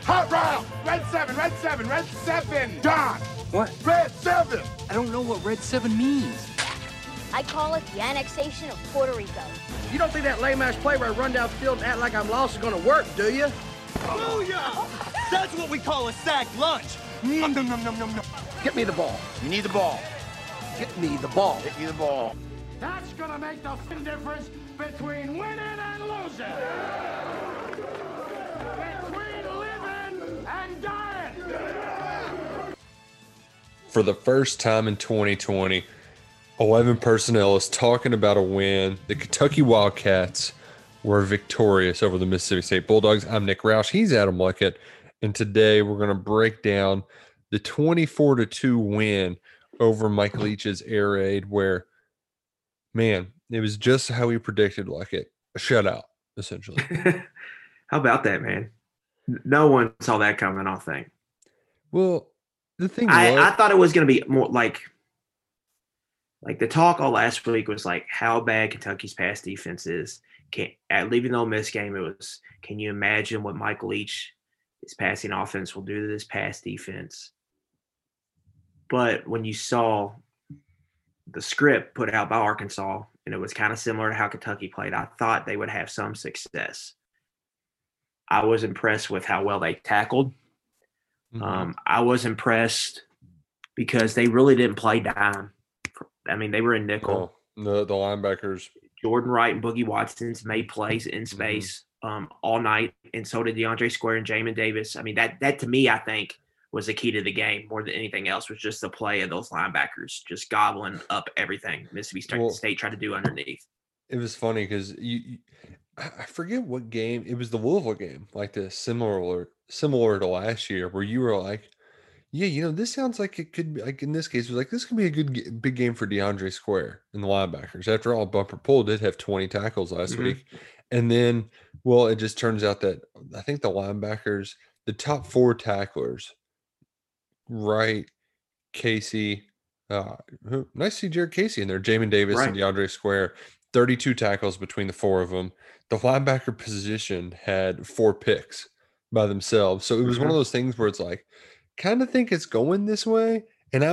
Hot round. Red 7, red 7, red 7. John. What? Red 7. I don't know what Red 7 means. I call it the annexation of Puerto Rico. You don't think that lame-ass play where I run down field and act like I'm lost is gonna work, do you? Booyah! That's what we call a sack lunch. Nom, nom, nom, nom, nom, nom. Get me the ball. You need the ball. Get me the ball. Get me the ball. That's gonna make the difference between winning and losing. Between living and dying. For the first time in 2020, 11 personnel is talking about a win. The Kentucky Wildcats were victorious over the Mississippi State Bulldogs. I'm Nick Roush. He's Adam Luckett. And today we're going to break down the 24-2 win over Mike Leach's Air Raid, where, man, it was just how we predicted, Luckett. A shutout, essentially. How about that, man? No one saw that coming, I think. Well, the thing I thought it was going to be more like the talk all last week was like how bad Kentucky's pass defense is. At leaving the Ole Miss game, it was, can you imagine what Mike Leach, his passing offense, will do to this pass defense? But when you saw the script put out by Arkansas, and it was kind of similar to how Kentucky played, I thought they would have some success. I was impressed with how well they tackled. Mm-hmm. I was impressed because they really didn't play dime. I mean, they were in nickel. The linebackers. Jordan Wright and Boogie Watson's made plays in space all night, and so did DeAndre Square and Jamin Davis. I mean, that to me, I think, was the key to the game more than anything else, was just the play of those linebackers just gobbling up everything Mississippi State tried to do underneath. It was funny because I forget what game. It was the Louisville game, like this, similar to last year, where you were like, yeah, this sounds like it could be, like in this case, it was like, this could be a good big game for DeAndre Square and the linebackers. After all, Bumper Pool did have 20 tackles last week. And then, well, it just turns out that I think the linebackers, the top four tacklers, Wright, Casey, nice to see Jared Casey in there, Jamin Davis and DeAndre Square, 32 tackles between the four of them. The linebacker position had 4 picks by themselves. So it was one of those things where it's like, kind of think it's going this way. And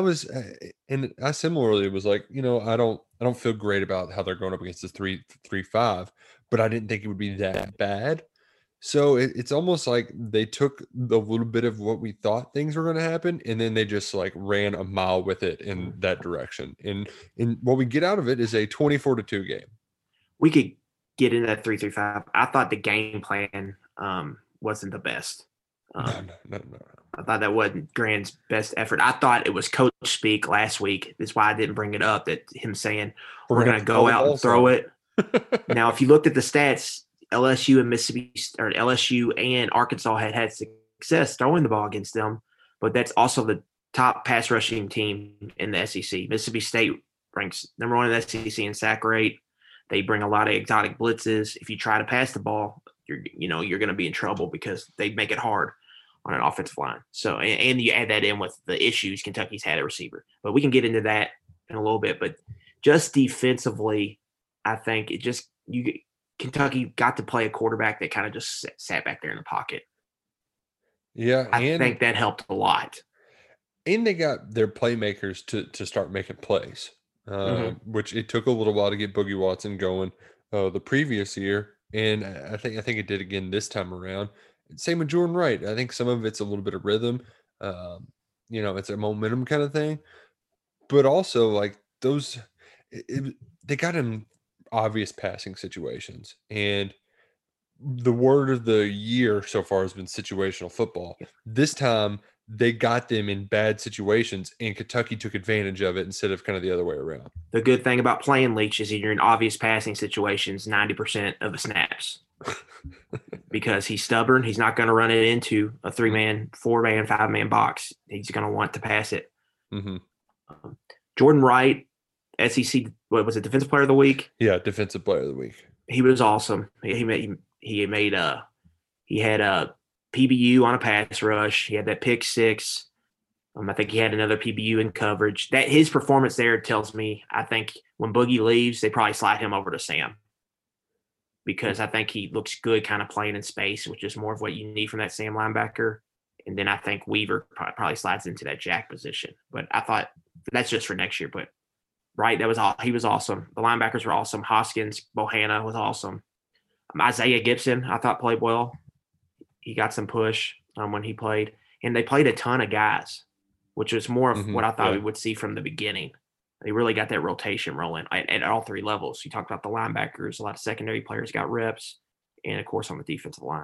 I similarly was like, I don't feel great about how they're going up against the 3-5, but I didn't think it would be that bad. So it's almost like they took the little bit of what we thought things were going to happen, and then they just like ran a mile with it in that direction. And what we get out of it is a 24-2 game. We could get into that 3-5. I thought the game plan wasn't the best. No. I thought that wasn't Grant's best effort. I thought it was coach speak last week. That's why I didn't bring it up, that him saying, we're going to go out and throw it. Now, if you looked at the stats, LSU and Arkansas had success throwing the ball against them, but that's also the top pass rushing team in the SEC. Mississippi State ranks number 1 in the SEC in sack rate. They bring a lot of exotic blitzes. If you try to pass the ball, you're going to be in trouble because they make it hard on an offensive line. So, and you add that in with the issues Kentucky's had at receiver. But we can get into that in a little bit. But just defensively, I think Kentucky got to play a quarterback that kind of just sat back there in the pocket. Yeah, I think that helped a lot. And they got their playmakers to start making plays, which it took a little while to get Boogie Watson going the previous year. And I think it did again this time around. Same with Jordan Wright. I think some of it's a little bit of rhythm. It's a momentum kind of thing. But also, like, they got in obvious passing situations. And the word of the year so far has been situational football. This time, they got them in bad situations, and Kentucky took advantage of it instead of kind of the other way around. The good thing about playing Leach is you're in obvious passing situations 90% of the snaps. Because he's stubborn. He's not going to run it into a 3-man, 4-man, 5-man box. He's going to want to pass it. Jordan Wright, SEC, what was it, Defensive Player of the Week? Yeah, Defensive Player of the Week. He was awesome. He had a PBU on a pass rush. He had that pick 6. I think he had another PBU in coverage. That his performance there tells me, I think when Boogie leaves, they probably slide him over to Sam. because I think he looks good kind of playing in space, which is more of what you need from that Sam linebacker. And then I think Weaver probably slides into that jack position. But I thought that's just for next year. But right, that was all. He was awesome. The linebackers were awesome. Hoskins, Bohanna was awesome. Isaiah Gibson, I thought played well. He got some push when he played, and they played a ton of guys, which was more of what I thought we would see from the beginning. They really got that rotation rolling at all three levels. You talked about the linebackers, a lot of secondary players got reps, and of course on the defensive line.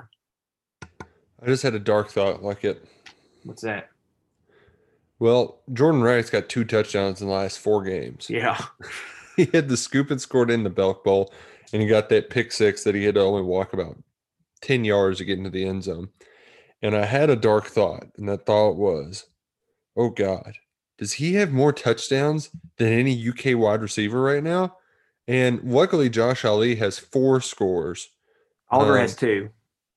I just had a dark thought like it. What's that? Well, Jordan Wright's got 2 touchdowns in the last 4 games. Yeah. He had the scoop and scored in the Belk Bowl, and he got that pick 6 that he had to only walk about 10 yards to get into the end zone. And I had a dark thought, and that thought was, oh, God, does he have more touchdowns than any UK wide receiver right now? And luckily, Josh Ali has 4 scores. Oliver has 2.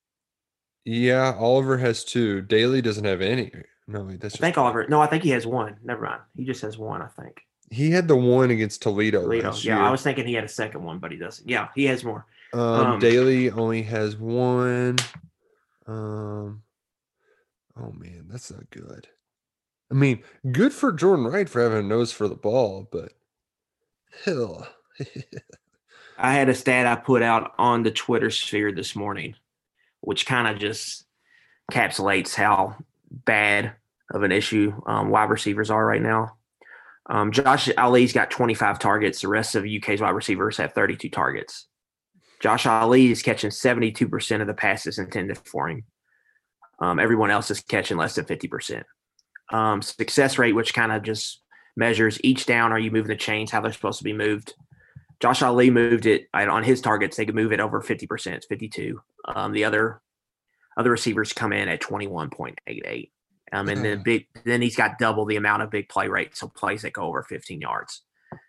Yeah, Oliver has 2. Daly doesn't have any. No, that's just. I think Oliver. No, I think he has 1. Never mind. He just has 1, I think. He had the one against Toledo. Last year. I was thinking he had a second one, but he doesn't. Yeah, he has more. Daly only has 1. Oh man, that's not good. I mean, good for Jordan Wright for having a nose for the ball, but hell. I had a stat I put out on the Twitter sphere this morning, which kind of just encapsulates how bad of an issue wide receivers are right now. Josh Ali's got 25 targets. The rest of UK's wide receivers have 32 targets. Josh Ali is catching 72% of the passes intended for him. Everyone else is catching less than 50%. Success rate, which kind of just measures each down, are you moving the chains, how they're supposed to be moved. Josh Ali moved it on his targets. They could move it over 50%, it's 52. The other receivers come in at 21.88. And then he's got double the amount of big play rate, so plays that go over 15 yards.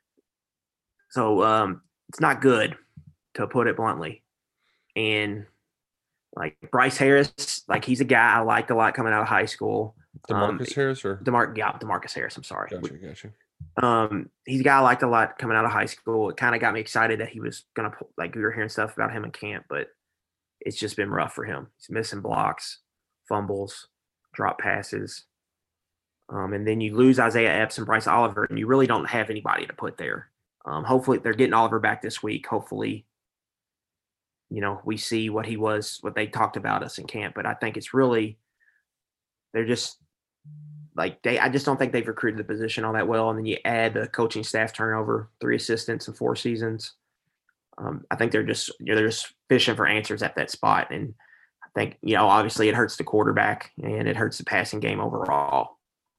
So it's not good, to put it bluntly. And like Bryce Harris, like he's a guy I liked a lot coming out of high school. DeMarcus Harris or DeMarcus Harris. I'm sorry. Gotcha. He's a guy I liked a lot coming out of high school. It kind of got me excited that he was gonna, like, we were hearing stuff about him in camp, but it's just been rough for him. He's missing blocks, fumbles, drop passes. And then you lose Isaiah Epps and Bryce Oliver, and you really don't have anybody to put there. Hopefully they're getting Oliver back this week. Hopefully, we see what they talked about us in camp. But I think it's really, they're just I just don't think they've recruited the position all that well. And then you add the coaching staff turnover, 3 assistants in 4 seasons. I think they're just fishing for answers at that spot. And I think, obviously it hurts the quarterback and it hurts the passing game overall.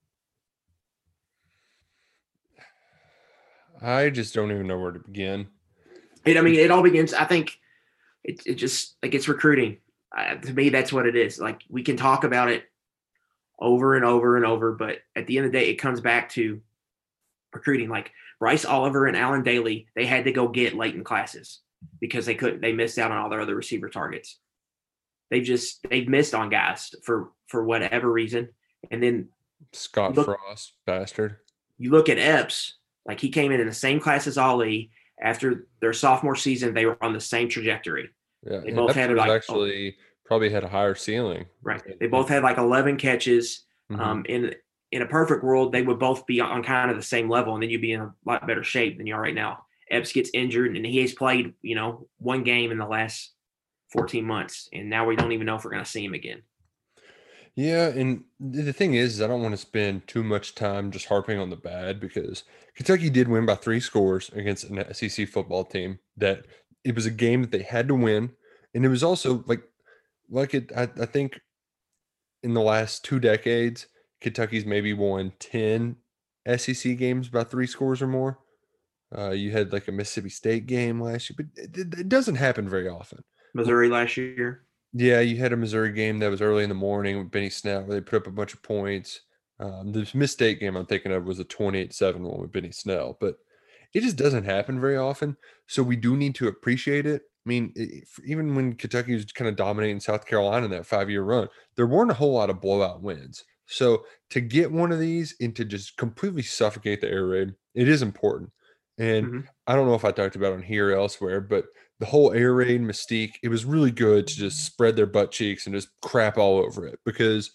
I just don't even know where to begin. It all begins, I think it just, like, it's recruiting. To me, that's what it is. Like, we can talk about it over and over and over, but at the end of the day, it comes back to recruiting. Like Bryce Oliver and Alan Daly, they had to go get late in classes because they missed out on all their other receiver targets. They've missed on guys for whatever reason. And then Scott Frost, bastard. You look at Epps, like he came in the same class as Ali. After their sophomore season, they were on the same trajectory. Yeah, they both had probably had a higher ceiling. Right. They both had like 11 catches. In a perfect world, they would both be on kind of the same level, and then you'd be in a lot better shape than you are right now. Epps gets injured, and he has played, 1 game in the last 14 months, and now we don't even know if we're going to see him again. Yeah, and the thing is I don't want to spend too much time just harping on the bad, because Kentucky did win by 3 scores against an SEC football team that it was a game that they had to win, and it was also I think in the last 2 decades, Kentucky's maybe won 10 SEC games by 3 scores or more. You had like a Mississippi State game last year, but it doesn't happen very often. Missouri last year. Yeah, you had a Missouri game that was early in the morning with Benny Snell where they put up a bunch of points. The Miss State game I'm thinking of was a 28-7 one with Benny Snell, but it just doesn't happen very often. So we do need to appreciate it. I mean, even when Kentucky was kind of dominating South Carolina in that 5-year run, there weren't a whole lot of blowout wins. So to get one of these and to just completely suffocate the air raid, it is important. And I don't know if I talked about it on here or elsewhere, but the whole air raid mystique, it was really good to just spread their butt cheeks and just crap all over it, because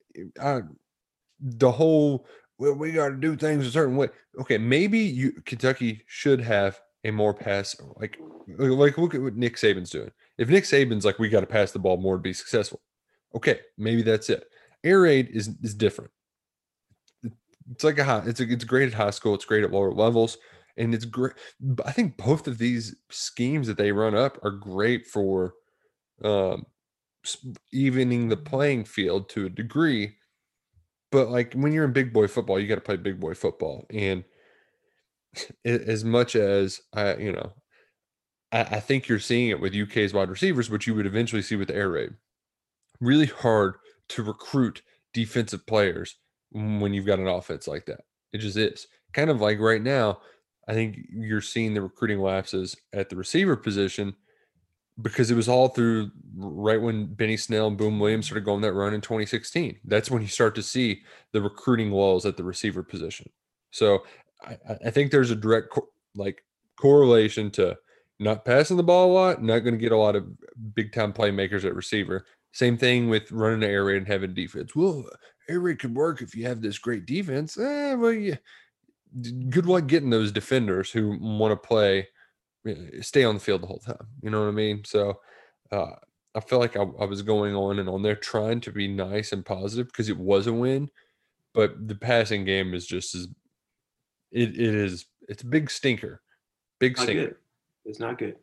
the whole, well, we got to do things a certain way. Okay, maybe Kentucky should have a more pass, like look at what Nick Saban's doing. If Nick Saban's like, we got to pass the ball more to be successful, okay, maybe that's it. Air raid is different. It's like it's great at high school. It's great at lower levels, and it's great. I think both of these schemes that they run up are great for evening the playing field to a degree. But like when you're in big boy football, you got to play big boy football. And as much as I think you're seeing it with UK's wide receivers, which you would eventually see with the air raid. Really hard to recruit defensive players when you've got an offense like that. It just is. Kind of like right now, I think you're seeing the recruiting lapses at the receiver position, because it was all through right when Benny Snell and Boom Williams started going that run in 2016. That's when you start to see the recruiting lulls at the receiver position. So I think there's a direct correlation to not passing the ball a lot, not going to get a lot of big-time playmakers at receiver. Same thing with running the air raid and having defense. Well, air raid could work if you have this great defense. Well, yeah. Good luck getting those defenders who want to play, stay on the field the whole time. You know what I mean? So I feel like I was going on and on there trying to be nice and positive because it was a win, but the passing game is just as it's a big stinker. Big stinker. Good. It's not good.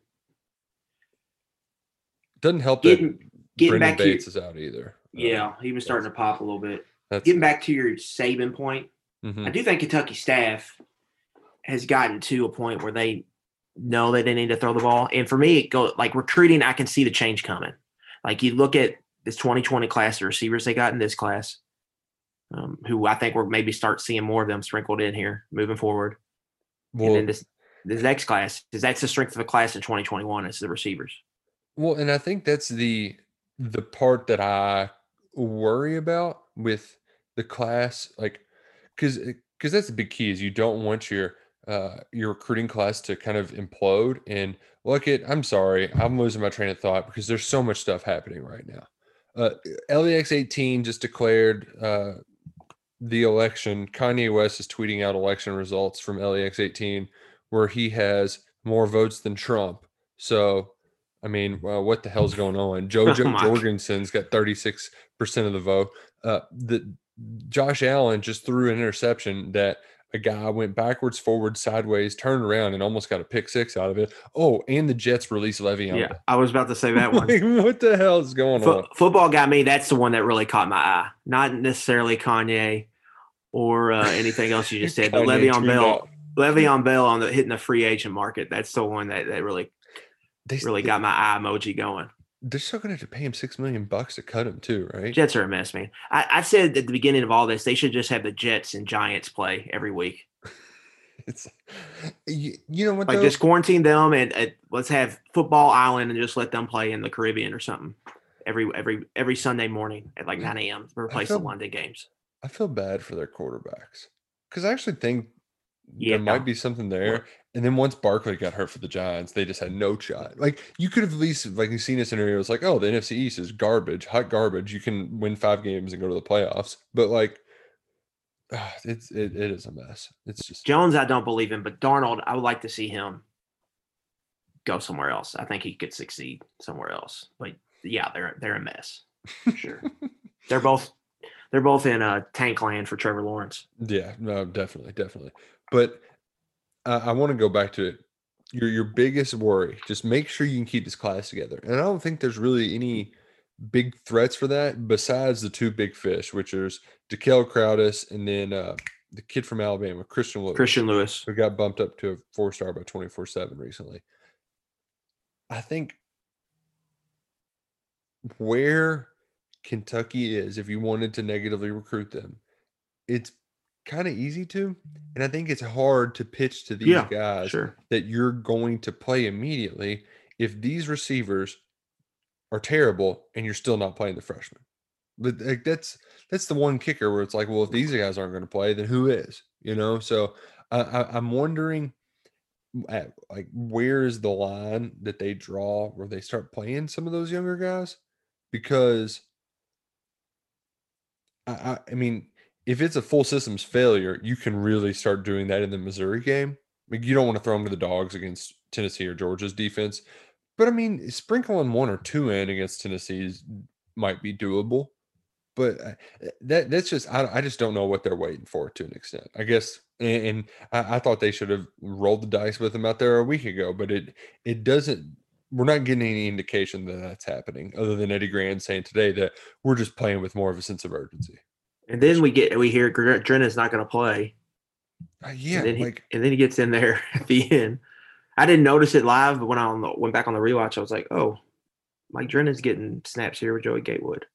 Doesn't help getting Brendan back Bates to is out either. Yeah, he was starting to pop a little bit. Getting back to your Saban point, I do think Kentucky staff has gotten to a point where they know that they need to throw the ball. And for me, recruiting, I can see the change coming. Like you look at this 2020 class, the receivers they got in this class, who I think we're maybe start seeing more of them sprinkled in here moving forward. Well, and then this next class, because that's the strength of the class in 2021 is the receivers. Well, and I think that's the part that I worry about with the class, because that's the big key is you don't want your recruiting class to kind of implode. And I'm sorry, I'm losing my train of thought because there's so much stuff happening right now. LEX 18 just declared the election. Kanye West is tweeting out election results from LEX 18 where he has more votes than Trump. So, I mean, what the hell's going on? JoJo Jorgensen's got 36% of the vote. Josh Allen just threw an interception that a guy went backwards, forward, sideways, turned around, and almost got a pick six out of it. Oh, and the Jets released Le'Veon. Yeah, I was about to say that one. What the hell is going on? Football got me. That's the one that really caught my eye. Not necessarily Kanye or anything else you just said, but Le'Veon Bell on hitting the free agent market. That's the one that really got my eye emoji going. They're still going to have to pay him $6 million to cut him too, right? Jets are a mess, man. I said at the beginning of all this, they should just have the Jets and Giants play every week. It's, you know what? Just quarantine them and let's have Football Island and just let them play in the Caribbean or something every Sunday morning at 9 a.m. to replace the London games. I feel bad for their quarterbacks because I actually think there might be something there. And then once Barkley got hurt for the Giants, they just had no shot. You could have at least seen a scenario. It's the NFC East is garbage, hot garbage. You can win 5 games and go to the playoffs. But it is a mess. It's just Jones. I don't believe in, but Darnold, I would like to see him go somewhere else. I think he could succeed somewhere else. But yeah, they're a mess. For sure. They're both in tank land for Trevor Lawrence. Yeah, no, definitely. But I want to go back to it. Your biggest worry, just make sure you can keep this class together. And I don't think there's really any big threats for that besides the 2 big fish, which is DeKel Crowdus and then the kid from Alabama, Christian Lewis, who got bumped up to a 4-star by 24/7 recently. I think where Kentucky is, if you wanted to negatively recruit them, it's kind of easy to, and I think it's hard to pitch to these guys that you're going to play immediately if these receivers are terrible and you're still not playing the freshmen. But that's the one kicker where it's well, if these guys aren't going to play, then who is? So I'm wondering like where is the line that they draw where they start playing some of those younger guys? Because I mean, if it's a full systems failure, you can really start doing that in the Missouri game. I mean, you don't want to throw them to the dogs against Tennessee or Georgia's defense, but I mean, sprinkling 1 or 2 in against Tennessee's might be doable. But that's just I just don't know what they're waiting for to an extent. I guess, and I thought they should have rolled the dice with them out there a week ago, but it doesn't. We're not getting any indication that that's happening, other than Eddie Grand saying today that we're just playing with more of a sense of urgency. And then we hear Drenna's not going to play. Yeah, and then he gets in there at the end. I didn't notice it live, but when I went back on the rewatch, I was like, oh, Mike Drenna's getting snaps here with Joey Gatewood.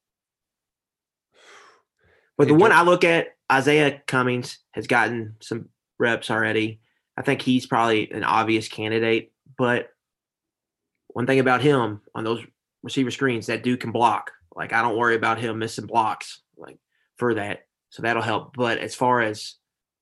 But the one I look at, Isaiah Cummings has gotten some reps already. I think he's probably an obvious candidate. But one thing about him on those receiver screens, that dude can block. Like, I don't worry about him missing blocks like for that. So that'll help. But as far as,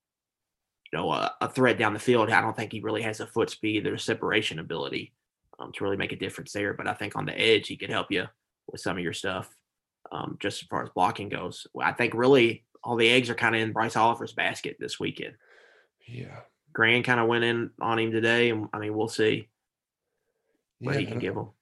a threat down the field, I don't think he really has the foot speed or separation ability to really make a difference there. But I think on the edge, he could help you with some of your stuff. Just as far as blocking goes, I think really all the eggs are kind of in Bryce Oliver's basket this weekend. Yeah. Grand kind of went in on him today. And I mean, we'll see what he can give him.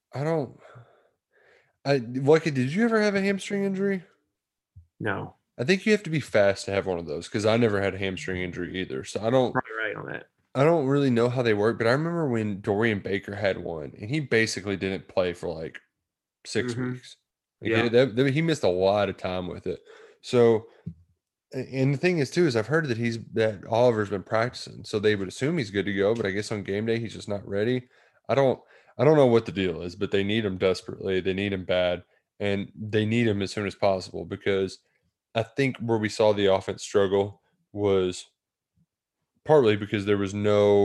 Lucky, did you ever have a hamstring injury? No. I think you have to be fast to have one of those because I never had a hamstring injury either. So Probably right on that. I don't really know how they work, but I remember when Dorian Baker had one and he basically didn't play for like 6 weeks. He missed a lot of time with it. So, and the thing is too, is I've heard that Oliver's been practicing, so they would assume he's good to go, but I guess on game day, he's just not ready. I don't know what the deal is, but they need him desperately. They need him bad, and they need him as soon as possible because I think where we saw the offense struggle was partly because there was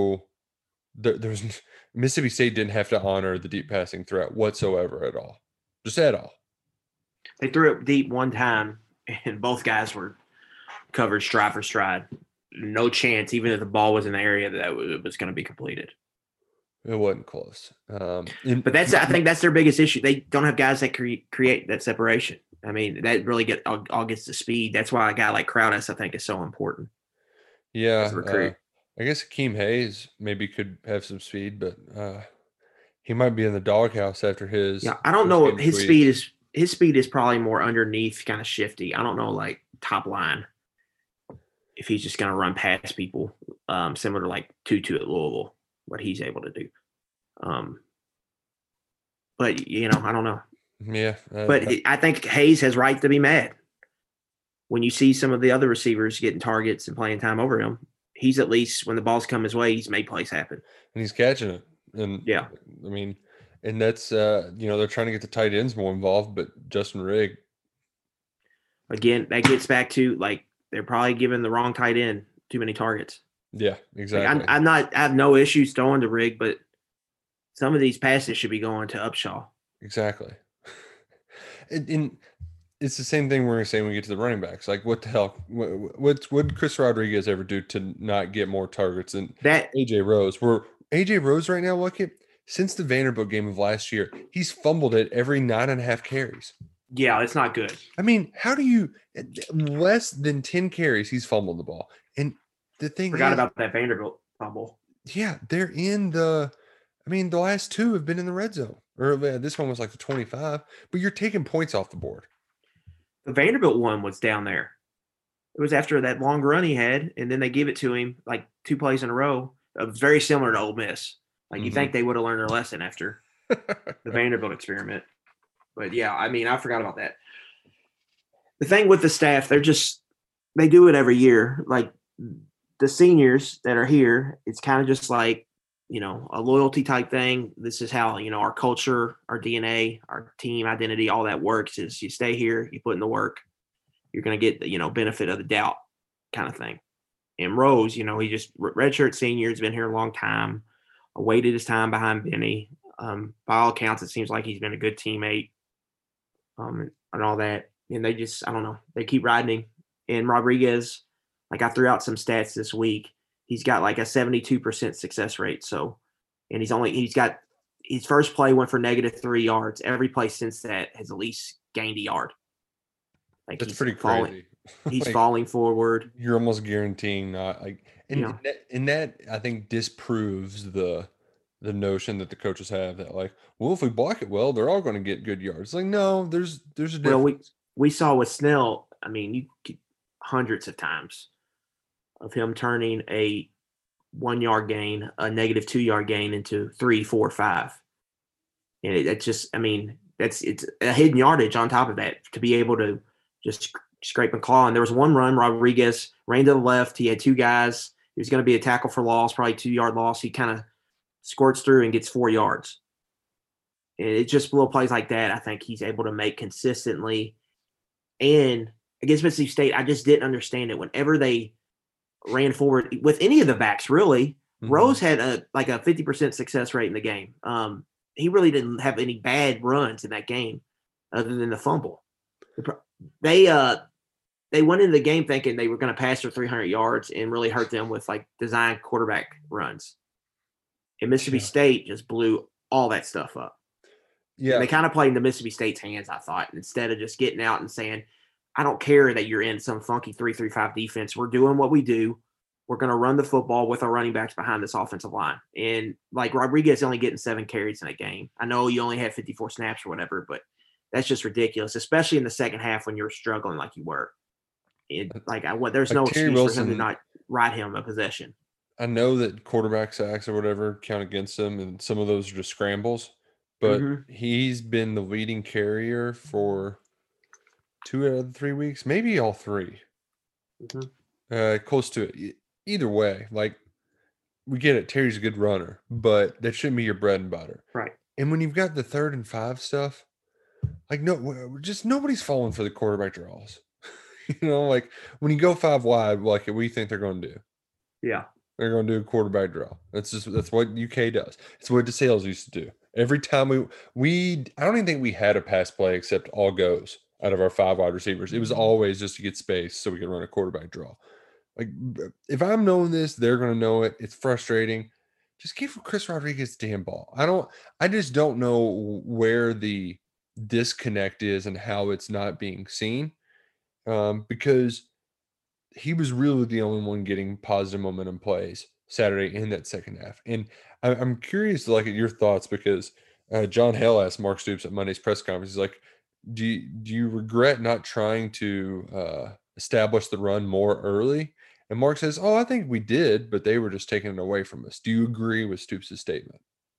Mississippi State didn't have to honor the deep passing threat whatsoever at all. Just at all. They threw it deep one time, and both guys were covered stride for stride. No chance, even if the ball was in the area, that it was going to be completed. It wasn't close. But I think that's their biggest issue. They don't have guys that create that separation. I mean, that really gets the speed. That's why a guy like Crowdus, I think, is so important. Yeah. I guess Akeem Hayes maybe could have some speed, but he might be in the doghouse after his. Yeah, I don't know what his speed is. His speed is probably more underneath, kind of shifty. I don't know, like top line, if he's just going to run past people, similar to like Tutu at Louisville, what he's able to do. But I don't know. Yeah, but I think Hayes has right to be mad when you see some of the other receivers getting targets and playing time over him. He's at least, when the balls come his way, he's made plays happen, and he's catching it. And yeah, I mean. And that's, they're trying to get the tight ends more involved, but Justin Rigg. Again, that gets back to, like, they're probably giving the wrong tight end too many targets. Yeah, exactly. Like, I have no issues throwing to Rigg, but some of these passes should be going to Upshaw. Exactly. And it's the same thing we're going to say when we get to the running backs. Like, what the hell? What would Chris Rodriguez ever do to not get more targets than A.J. Rose? A.J. Rose right now, look at – since the Vanderbilt game of last year, he's fumbled it every 9.5 carries. Yeah, it's not good. I mean, how do you less than 10 carries? He's fumbled the ball, and the thing forgot about that Vanderbilt fumble. Yeah, they're in the. I mean, the last 2 have been in the red zone, or this one was like the 25. But you're taking points off the board. The Vanderbilt one was down there. It was after that long run he had, and then they gave it to him like 2 plays in a row. It was very similar to Ole Miss. Like, you think they would have learned their lesson after the Vanderbilt experiment. But, yeah, I mean, I forgot about that. The thing with the staff, they do it every year. Like, the seniors that are here, it's kind of just like, a loyalty type thing. This is how, our culture, our DNA, our team identity, all that works is you stay here, you put in the work, you're going to get the, benefit of the doubt kind of thing. And Rose, he just redshirt senior, has been here a long time. Awaited his time behind Benny. By all accounts, it seems like he's been a good teammate and all that. And they just, I don't know, they keep riding him. And Rodriguez, like I threw out some stats this week. he's got like a 72% success rate. So, and he's got his first play went for -3 yards. Every play since that has at least gained a yard. Like That's pretty crazy. He's Like, falling forward. You're almost guaranteeing not like, and Yeah. that I think disproves the notion that the coaches have that like, well, if we block it well, they're all going to get good yards. Like, no, there's a difference. Well, we saw with Snell. I mean, you get hundreds of times of him turning a 1 yard gain, a -2 yard gain into 3, 4, 5. And it's just, I mean, it's a hidden yardage on top of that to be able to just scrape and claw. And there was one run, Rodriguez ran to the left. He had two guys. He was going to be a tackle for loss, probably 2 yard loss. He kind of squirts through and gets 4 yards. And it's just little plays like that I think he's able to make consistently. And against Mississippi State, I just didn't understand it. Whenever they ran forward with any of the backs, really, Rose had a 50% success rate in the game. He really didn't have any bad runs in that game other than the fumble. They went into the game thinking they were going to pass for 300 yards and really hurt them with like design quarterback runs. And Mississippi State just blew all that stuff up. Yeah. And they kind of played into Mississippi State's hands, I thought, instead of just getting out and saying, I don't care that you're in some funky 3-3-5 defense. We're doing what we do. We're going to run the football with our running backs behind this offensive line. And like Rodriguez only getting 7 carries in a game. I know you only had 54 snaps or whatever, but that's just ridiculous, especially in the second half when you're struggling like you were. There's no excuse for him to not ride him a possession. I know that quarterback sacks or whatever count against him, and some of those are just scrambles, but he's been the leading carrier for 2 out of the 3 weeks, maybe all 3. Close to it. Either way, like, we get it. Terry's a good runner, but that shouldn't be your bread and butter. Right. And when you've got the 3rd and 5 stuff, like, no, just nobody's falling for the quarterback draws. You know, like when you go 5 wide, like, what do you think they're going to do? Yeah. They're going to do a quarterback draw. That's what UK does. It's what DeSales used to do. Every time I don't even think we had a pass play except all goes out of our 5 wide receivers. It was always just to get space so we could run a quarterback draw. Like, if I'm knowing this, they're going to know it. It's frustrating. Just give Chris Rodriguez the damn ball. I just don't know where the disconnect is and how it's not being seen, because he was really the only one getting positive momentum plays Saturday in that second half. And I'm curious to your thoughts, because John Hale asked Mark Stoops at Monday's press conference. He's like, do you regret not trying to establish the run more early? And Mark says, oh, I think we did, but they were just taking it away from us. Do you agree with Stoops' statement?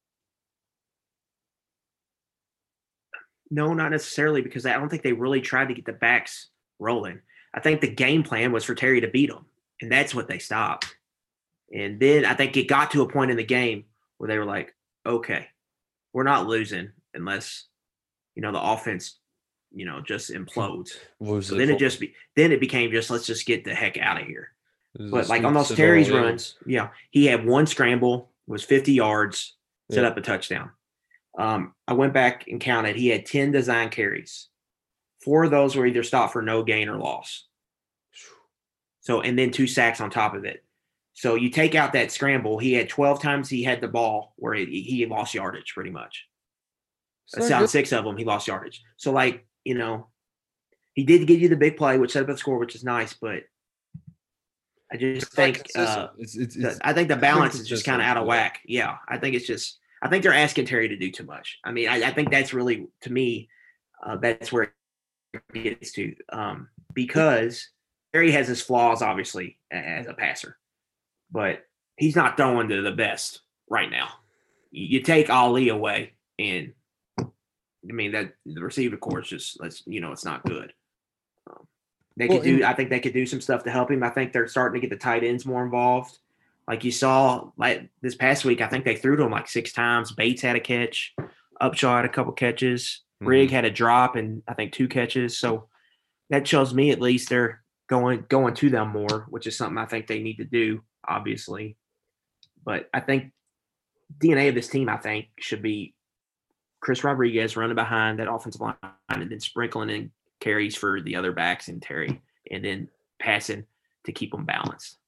No, not necessarily, because I don't think they really tried to get the backs rolling. I think the game plan was for Terry to beat them, and that's what they stopped. And then I think it got to a point in the game where they were like, okay, we're not losing unless, the offense, just implodes. So then it became just, let's just get the heck out of here. But like on those Terry's runs, he had 1 scramble, was 50 yards, set up a touchdown. I went back and counted. He had 10 design carries. 4 of those were either stopped for no gain or loss. So, and then 2 sacks on top of it. So you take out that scramble, he had 12 times he had the ball where he lost yardage pretty much. That's on 6 of them, he lost yardage. So he did give you the big play, which set up the score, which is nice, but I just think I think the balance is just kind of out of whack. Yeah, I think they're asking Terry to do too much. I mean, I think that's really, to me, that's where it gets to, because Terry has his flaws, obviously, as a passer, but he's not throwing to the best right now. You take Ali away, and I mean that the receiver core is just, it's not good. I think they could do some stuff to help him. I think they're starting to get the tight ends more involved. Like you saw this past week, I think they threw to him 6 times. Bates had a catch. Upshaw had a couple catches. Rigg had a drop and I think 2 catches. So that shows me at least they're going to them more, which is something I think they need to do, obviously. But I think DNA of this team, should be Chris Rodriguez running behind that offensive line and then sprinkling in carries for the other backs and Terry, and then passing to keep them balanced.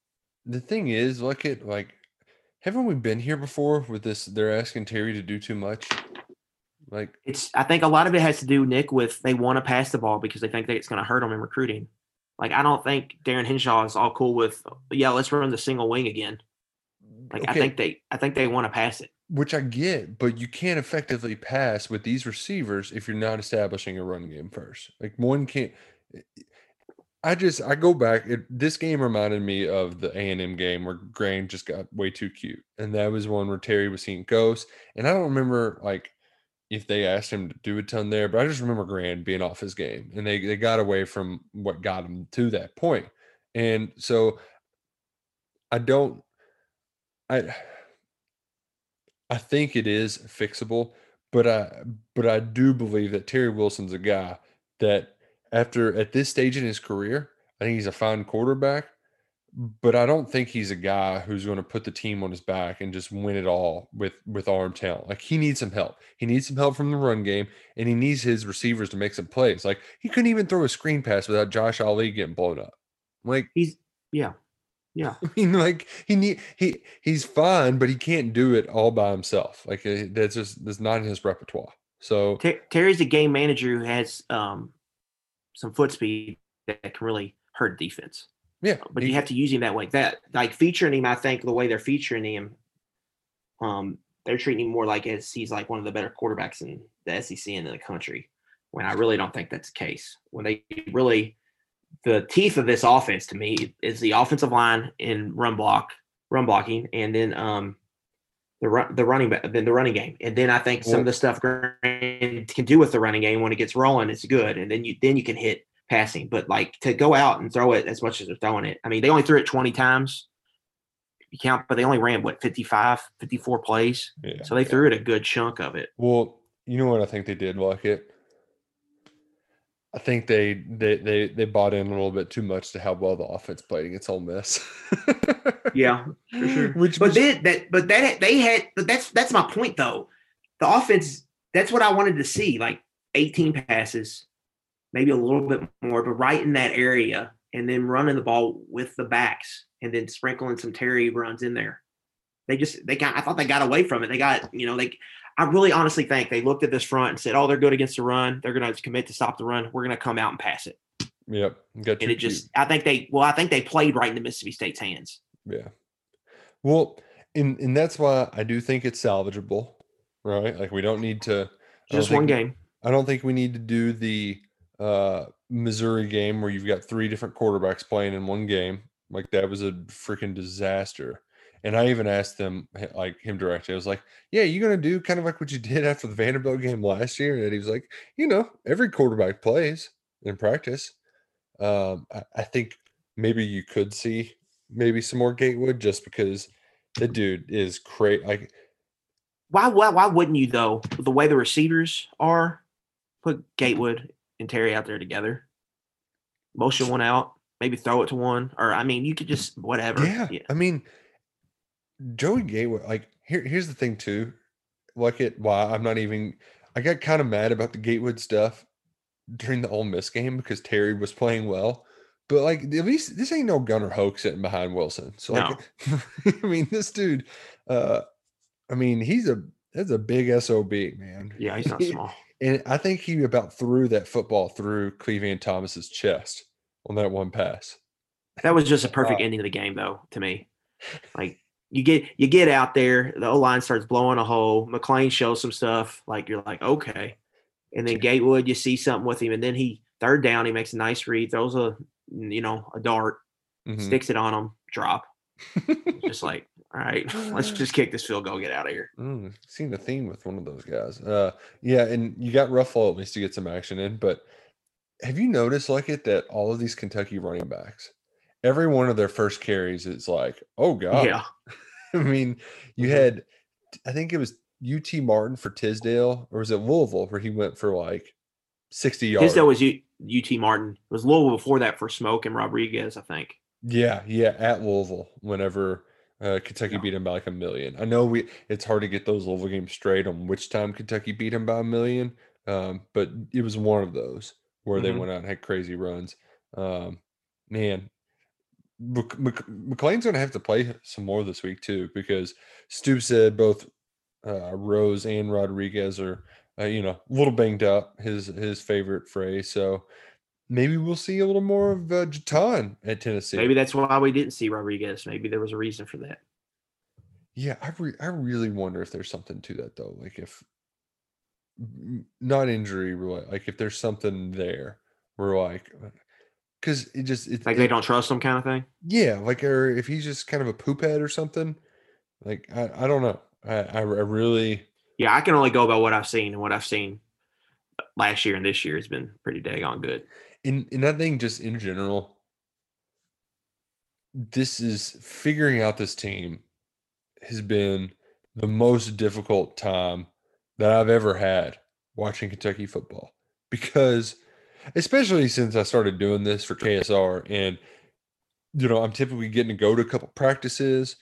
the thing is, haven't we been here before with this? They're asking Terry to do too much. Like, I think a lot of it has to do, Nick, with they want to pass the ball because they think that it's going to hurt them in recruiting. Like, I don't think Darren Henshaw is all cool with, let's run the single wing again. Like, okay. I think they want to pass it. Which I get, but you can't effectively pass with these receivers if you're not establishing a run game first. Like, one can't. I go back. This game reminded me of the A&M game where Gran just got way too cute, and that was one where Terry was seeing ghosts. And I don't remember if they asked him to do a ton there, but I just remember Gran being off his game, and they got away from what got him to that point. And so I think it is fixable, but I do believe that Terry Wilson's a guy that at this stage in his career, I think he's a fine quarterback, but I don't think he's a guy who's going to put the team on his back and just win it all with arm talent. Like, he needs some help. He needs some help from the run game, and he needs his receivers to make some plays. Like, he couldn't even throw a screen pass without Josh Ali getting blown up. Like, yeah. I mean, like, he's fine, but he can't do it all by himself. Like, that's not in his repertoire. So Terry's a game manager who has some foot speed that can really hurt defense. Yeah, but you have to use him that way. That, like, featuring him, I think the way they're featuring him, they're treating him more like as he's like one of the better quarterbacks in the SEC and in the country. When I really don't think that's the case. When they really, the teeth of this offense to me is the offensive line in run blocking, and then the running game, and then I think some of the stuff Grant can do with the running game when it gets rolling, it's good, and then you can hit passing. But, like, to go out and throw it as much as they're throwing it, I mean, they only threw it 20 times. You count, but they only ran 54 plays. Yeah, so they threw it a good chunk of it. Well, you know what I think they did like it. I think they bought in a little bit too much to how well the offense played against Ole Miss. Yeah, for sure. That's my point though. The offense, that's what I wanted to see. Like 18 passes, maybe a little bit more, but right in that area, and then running the ball with the backs, and then sprinkling some Terry runs in there. I thought they got away from it. I really honestly think they looked at this front and said, "Oh, they're good against the run. They're going to commit to stop the run. We're going to come out and pass it." Yep. I think they played right into Mississippi State's hands. Yeah. Well, and that's why I do think it's salvageable, right? Like, we don't need to just one game. I don't think we need to do the Missouri game where you've got 3 different quarterbacks playing in one game. Like, that was a freaking disaster. And I even asked him directly. I was like, "Yeah, you going to do kind of like what you did after the Vanderbilt game last year?" And he was like, "Every quarterback plays in practice." I think maybe you could see maybe some more Gatewood just because the dude is crazy. Like, why wouldn't you though? The way the receivers are, put Gatewood and Terry out there together, motion one out, maybe throw it to one, or I mean, you could just whatever. Yeah. I mean, Joey Gatewood, like, here's the thing too. I got kind of mad about the Gatewood stuff during the Ole Miss game because Terry was playing well. But, like, at least this ain't no Gunnar Hoke sitting behind Wilson. So, like, no. I mean, this dude, that's a big SOB, man. Yeah, he's not small. And I think he about threw that football through Cleveland Thomas's chest on that one pass. That was just a perfect ending of the game, though, to me. Like, you get out there, the O-line starts blowing a hole. McClain shows some stuff. Like, you're like, okay. And then Gatewood, you see something with him. And then third down, he makes a nice read, throws a dart, sticks it on him, drop. Just like, all right, let's just kick this field goal, get out of here. Seen the theme with one of those guys. Yeah, and you got Ruffalo at least to get some action in. But have you noticed that all of these Kentucky running backs, every one of their first carries is like, oh, God. Yeah. I mean, you had, I think it was UT Martin for Tisdale, or was it Louisville where he went for like 60 yards? Tisdale was UT Martin. It was Louisville before that for Smoke and Rodriguez, I think. Yeah, at Louisville whenever Kentucky beat him by like 1 million. I know it's hard to get those Louisville games straight on which time Kentucky beat him by 1 million, but it was one of those where they went out and had crazy runs. Man, McLean's going to have to play some more this week too, because Stu said both Rose and Rodriguez are, a little banged up. His favorite phrase. So maybe we'll see a little more of Jatan at Tennessee. Maybe that's why we didn't see Rodriguez. Maybe there was a reason for that. Yeah, I really wonder if there's something to that though. Like if not injury, like if there's something there, we're like. Because it's like they don't trust him, kind of thing. Yeah, like or if he's just kind of a poop head or something. Like I don't know. I really. Yeah, I can only go by what I've seen, and what I've seen last year and this year has been pretty daggone good. And I think just in general, this is figuring out this team has been the most difficult time that I've ever had watching Kentucky football, because especially since I started doing this for KSR, and I'm typically getting to go to a couple practices.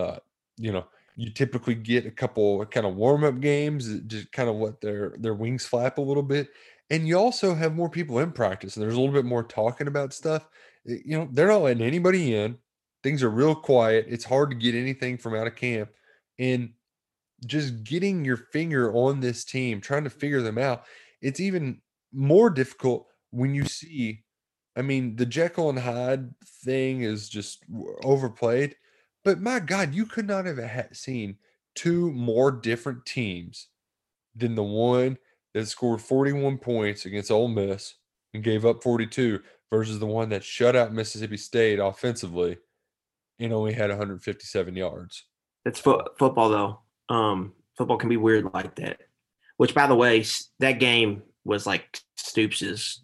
You typically get a couple kind of warm-up games that just kind of let their wings flap a little bit, and you also have more people in practice, and there's a little bit more talking about stuff. They're not letting anybody in. Things are real quiet. It's hard to get anything from out of camp, and just getting your finger on this team, trying to figure them out, it's even more difficult when you see, the Jekyll and Hyde thing is just overplayed, but my God, you could not have seen two more different teams than the one that scored 41 points against Ole Miss and gave up 42 versus the one that shut out Mississippi State offensively and only had 157 yards. That's football, though. Football can be weird like that, which, by the way, that game was like Stoops'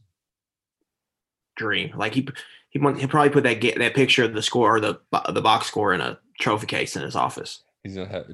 dream. Like he probably put that picture of the score or the box score in a trophy case in his office. He's gonna have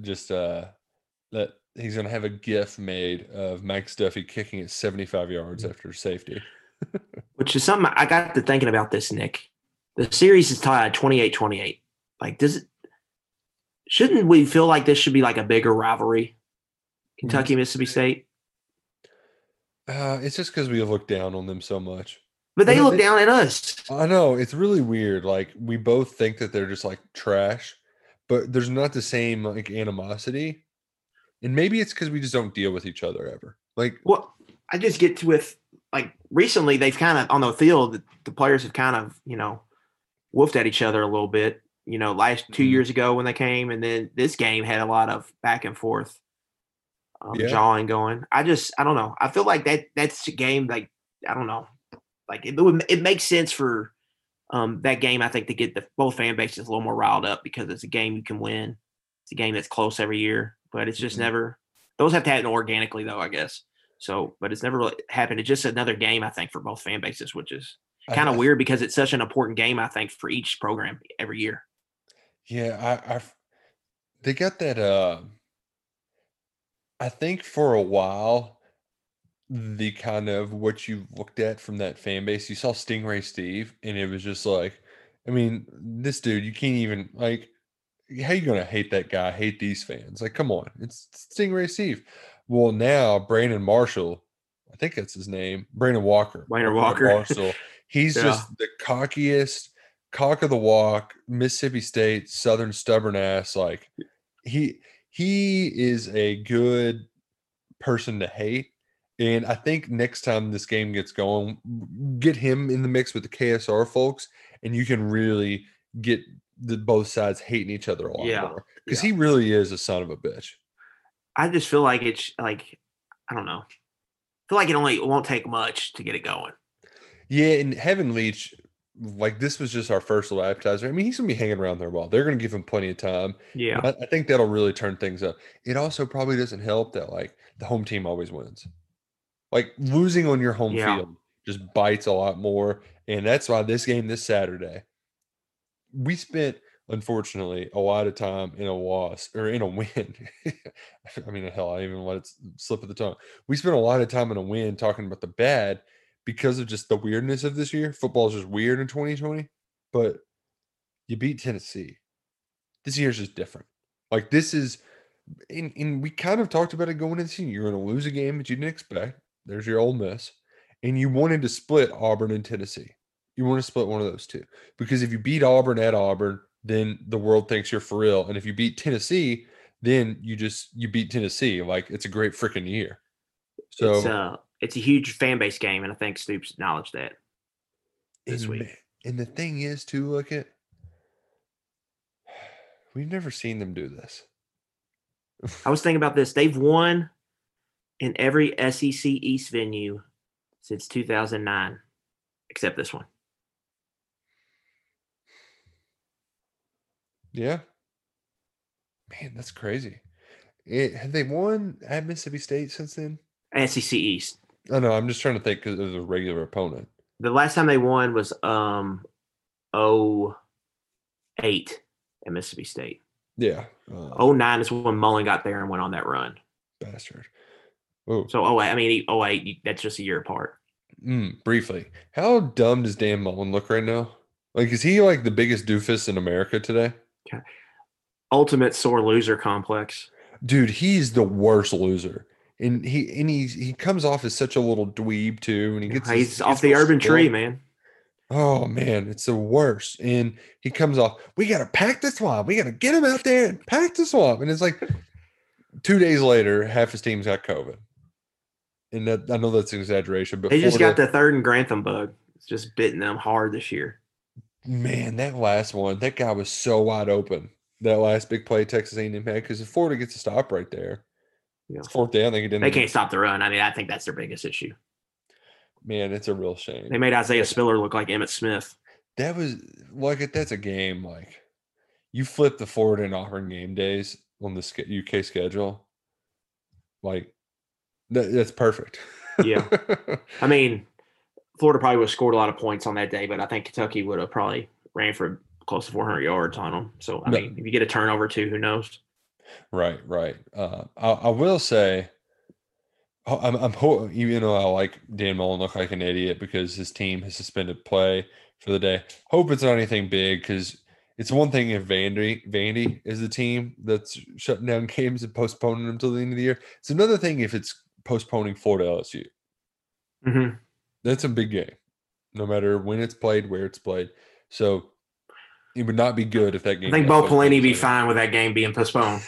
he's gonna have a GIF made of Max Duffy kicking it 75 yards after safety. Which is something I got to thinking about this, Nick. The series is tied 28-28. Like, shouldn't we feel like this should be like a bigger rivalry? Kentucky, Mississippi State? It's just because we look down on them so much. But they look down at us. I know. It's really weird. Like, we both think that they're just like trash, but there's not the same like animosity. And maybe it's because we just don't deal with each other ever. Like, well, I just get to with like recently they've kind of on the field, the players have kind of, woofed at each other a little bit, last 2 years ago when they came. And then this game had a lot of back and forth jawing going. I don't know. I feel like that's a game, like, I don't know. Like it makes sense for that game, I think, to get both fan bases a little more riled up because it's a game you can win. It's a game that's close every year, but it's just never – those have to happen organically, though, I guess. So, but it's never really happened. It's just another game, I think, for both fan bases, which is kind of weird because it's such an important game, I think, for each program every year. Yeah, they got that I think for a while – the kind of what you looked at from that fan base, you saw Stingray Steve, and it was just like, this dude, you can't even, like, how you gonna hate that guy, hate these fans? Like, come on, it's Stingray Steve. Well, now Brandon Marshall, I think that's his name, Brandon Walker. Marshall, he's just the cockiest, cock of the walk, Mississippi State, Southern stubborn ass. Like, he is a good person to hate. And I think next time this game gets going, get him in the mix with the KSR folks, and you can really get both sides hating each other a lot more. Because he really is a son of a bitch. I just feel like it's like, I don't know. I feel like it won't take much to get it going. Yeah, and Heaven Leach, like, this was just our first little appetizer. He's going to be hanging around there a while. They're going to give him plenty of time. Yeah. I think that'll really turn things up. It also probably doesn't help that, like, the home team always wins. Like, losing on your home field just bites a lot more. And that's why this game this Saturday, we spent, unfortunately, a lot of time in a loss or in a win. Hell, I even let it slip of the tongue. We spent a lot of time in a win talking about the bad because of just the weirdness of this year. Football is just weird in 2020. But you beat Tennessee. This year's just different. Like, this is – and we kind of talked about it going into the season. You're going to lose a game that you didn't expect. There's your Ole Miss. And you wanted to split Auburn and Tennessee. You want to split one of those two. Because if you beat Auburn at Auburn, then the world thinks you're for real. And if you beat Tennessee, then you beat Tennessee. Like, it's a great freaking year. So it's a huge fan base game, and I think Stoops acknowledged that this week. And the thing is, too, look at we've never seen them do this. I was thinking about this. They've won in every SEC East venue since 2009, except this one. Yeah. Man, that's crazy. Have they won at Mississippi State since then? SEC East. Oh, no, I'm just trying to think because of the regular opponent. The last time they won was 08 at Mississippi State. Yeah. 09 is when Mullen got there and went on that run. Bastard. Oh. So 08, that's just a year apart. Briefly, how dumb does Dan Mullen look right now? Like, is he like the biggest doofus in America today? Okay. Ultimate sore loser complex. Dude, he's the worst loser. And he comes off as such a little dweeb too. And he's off the urban tree, man. Oh man, it's the worst. And he comes off, we gotta pack the swamp. We gotta get him out there and pack the swamp. And it's like 2 days later, half his team's got COVID. And that, I know that's an exaggeration, but they just got the third and Grantham bug. It's just bitten them hard this year. Man, that last one, that guy was so wide open. That last big play Texas A&M had, because if Florida gets a stop right there, it's fourth down. They can't stop the run. I mean, I think that's their biggest issue. Man, it's a real shame. They made Isaiah Spiller look like Emmitt Smith. That was like, that's a game. Like, you flip the Florida and Auburn game days on the UK schedule. Like, that's perfect. Yeah. I mean, Florida probably would have scored a lot of points on that day, but I think Kentucky would have probably ran for close to 400 yards on them. So, I mean, if you get a turnover too, who knows? Right. I will say, I'm even though I like Dan Mullen look like an idiot because his team has suspended play for the day. Hope it's not anything big, because it's one thing if Vandy is the team that's shutting down games and postponing them till the end of the year. It's another thing if it's postponing Florida LSU. Mm-hmm. That's a big game, no matter when it's played, where it's played. So it would not be good if that game. I think Bo Pelini be fine with that game being postponed.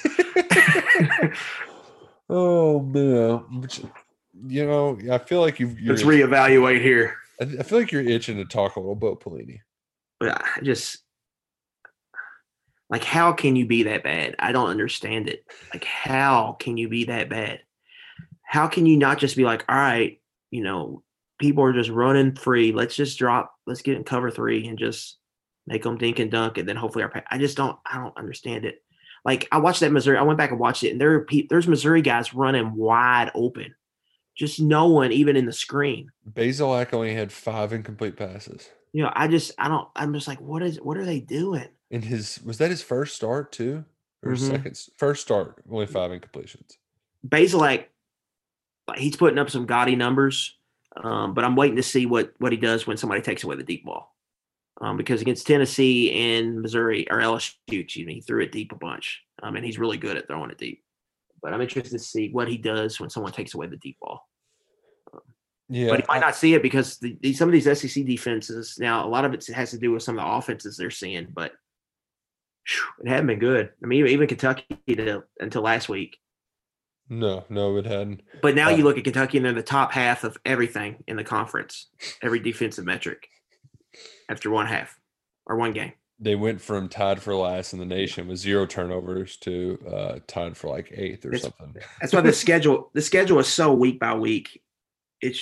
Oh man, you know, I feel like let's reevaluate here. I feel like you're itching to talk a little about Pelini. But I just like, how can you be that bad? I don't understand it. Like, how can you be that bad? How can you not just be like, all right, you know, people are just running free. Let's get in cover 3 and just make them dink and dunk, and then hopefully I don't understand it. Like, I watched that Missouri. I went back and watched it, and there's Missouri guys running wide open. Just no one even in the screen. Bazelak only had 5 incomplete passes. You know, I'm just like, what are they doing? And was that his first start too? Or first start, only 5 incompletions. Bazelak, he's putting up some gaudy numbers, but I'm waiting to see what he does when somebody takes away the deep ball. Because against Tennessee and Missouri, or LSU, he threw it deep a bunch. And he's really good at throwing it deep. But I'm interested to see what he does when someone takes away the deep ball. Yeah, but he might not see it because some of these SEC defenses, now a lot of it has to do with some of the offenses they're seeing, but it hadn't been good. I mean, even Kentucky until last week. No, it hadn't. But now you look at Kentucky and they're the top half of everything in the conference, every defensive metric after one game. They went from tied for last in the nation with 0 turnovers to tied for like 8th or something. That's why the schedule is so week by week. It's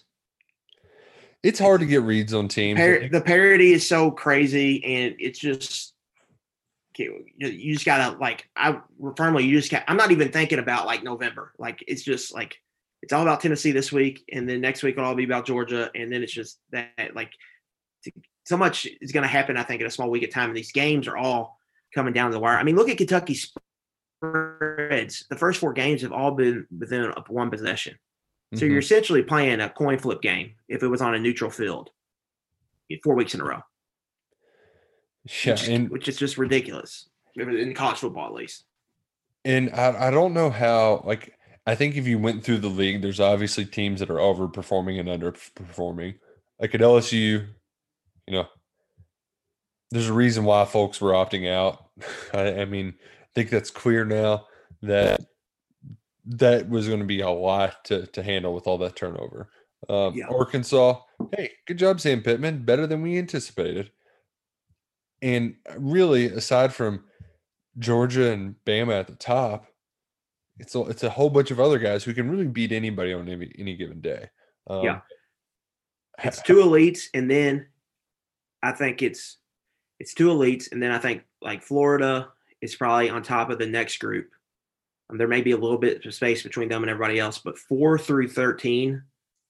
hard to get reads on teams. The parity is so crazy, and it's just you just gotta I'm not even thinking about like November. Like, it's just like it's all about Tennessee this week, and then next week it'll all be about Georgia, and then it's just that like so much is going to happen, I think, in a small week at time, and these games are all coming down to the wire. I mean, look at Kentucky's spreads. The first 4 games have all been within one possession. So you're essentially playing a coin flip game if it was on a neutral field 4 weeks in a row. Yeah, which is just ridiculous in college football, at least. And I don't know how, like, I think if you went through the league, there's obviously teams that are overperforming and underperforming. Like at LSU, you know, there's a reason why folks were opting out. I mean, I think that's clear now that that was going to be a lot to handle with all that turnover. Arkansas, hey, good job, Sam Pittman. Better than we anticipated. And really, aside from Georgia and Bama at the top, it's a whole bunch of other guys who can really beat anybody on any given day. It's two elites, and then I think it's two elites, and then I think like Florida is probably on top of the next group. There may be a little bit of space between them and everybody else, but 4 through 13,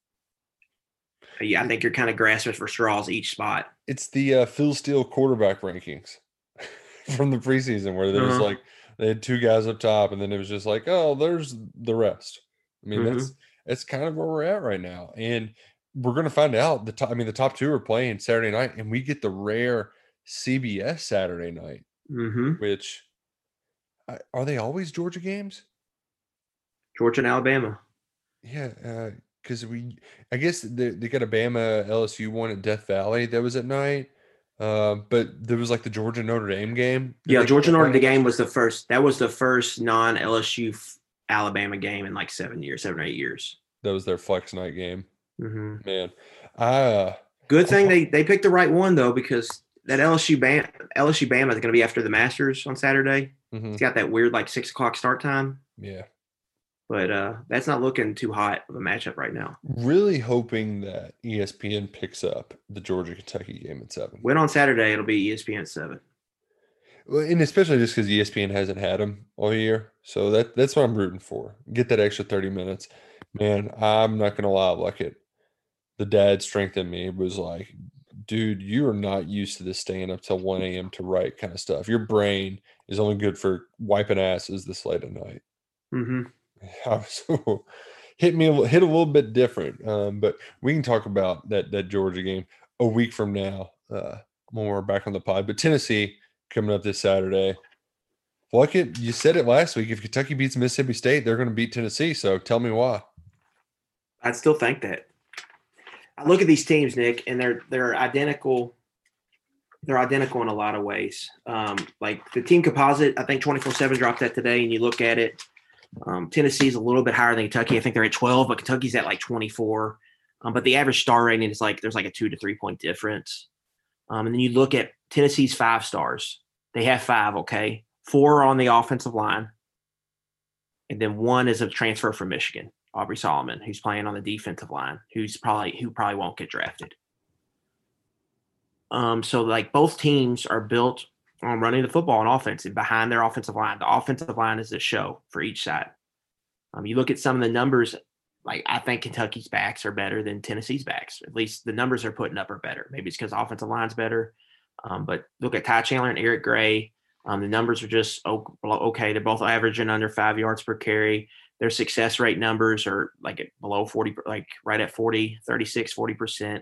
I think you're kind of grasping for straws each spot. It's the Phil Steele quarterback rankings from the preseason where there was like they had 2 guys up top, and then it was just like, oh, there's the rest. I mean, that's kind of where we're at right now, and we're going to find out. The top 2 are playing Saturday night, and we get the rare CBS Saturday night, which. Are they always Georgia games? Georgia and Alabama. Yeah, because I guess they got a Bama LSU one at Death Valley that was at night, but there was like the Georgia Notre Dame game. Yeah, Georgia Notre Dame game was the first. That was the first non-LSU Alabama game in like 7 or 8 years. That was their flex night game. Man, good thing they picked the right one though, because that LSU Bama is going to be after the Masters on Saturday. It's got that weird like 6 o'clock start time. Yeah. But that's not looking too hot of a matchup right now. Really hoping that ESPN picks up the Georgia-Kentucky game at 7. When on Saturday, it'll be ESPN at 7. Well, and especially just because ESPN hasn't had them all year. So that's what I'm rooting for. Get that extra 30 minutes. Man, I'm not going to lie. Like the dad strength in me was like, dude, you are not used to this staying up till 1 a.m. to write kind of stuff. Your brain is only good for wiping asses this late at night. So hit a little bit different. But we can talk about that Georgia game a week from now when we're back on the pod. But Tennessee coming up this Saturday. Fuck it. You said it last week. If Kentucky beats Mississippi State, they're going to beat Tennessee. So tell me why. I'd still think that. I look at these teams, Nick, and they're identical. They're identical in a lot of ways. Like the team composite, I think 24/7 dropped that today, and you look at it. Tennessee's a little bit higher than Kentucky. I think they're at 12, but Kentucky's at like 24. But the average star rating is like there's like a 2 to 3 point difference. And then you look at Tennessee's 5 stars. They have 5, okay? 4 are on the offensive line, and then 1 is a transfer from Michigan. Aubrey Solomon, who's playing on the defensive line, who probably won't get drafted. So like both teams are built on running the football on offense and behind their offensive line. The offensive line is the show for each side. You look at some of the numbers, like I think Kentucky's backs are better than Tennessee's backs. At least the numbers they're putting up are better. Maybe it's because the offensive line's better. But look at Ty Chandler and Eric Gray. The numbers are just okay. They're both averaging under 5 yards per carry. Their success rate numbers are like below 40, like right at 40, 36, 40%.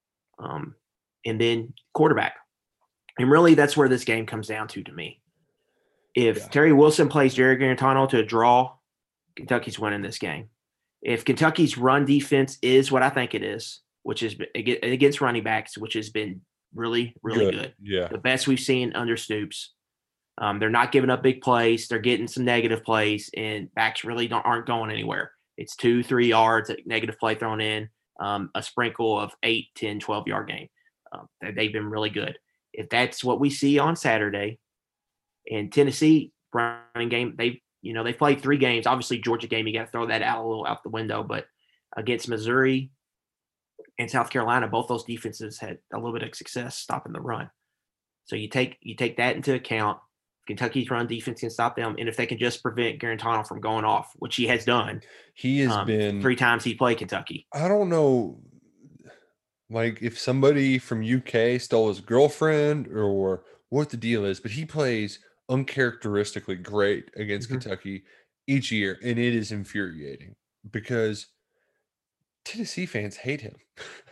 And then quarterback. And really that's where this game comes down to me. If Terry Wilson plays Jerry Garantano to a draw, Kentucky's winning this game. If Kentucky's run defense is what I think it is, which is against running backs, which has been really, really good. Yeah. The best we've seen under Stoops. They're not giving up big plays. They're getting some negative plays, and backs really aren't going anywhere. It's 2-3 yards, a negative play thrown in, a sprinkle of 8, 10, 12-yard game. They've been really good. If that's what we see on Saturday, and Tennessee running game, they've played 3 games. Obviously, Georgia game, you got to throw that out the window. But against Missouri and South Carolina, both those defenses had a little bit of success stopping the run. So you take that into account. Kentucky's run defense can stop them, and if they can just prevent Garantano from going off, which he has done, he has been 3 times he played Kentucky. I don't know, like if somebody from UK stole his girlfriend or what the deal is, but he plays uncharacteristically great against Kentucky each year, and it is infuriating because Tennessee fans hate him.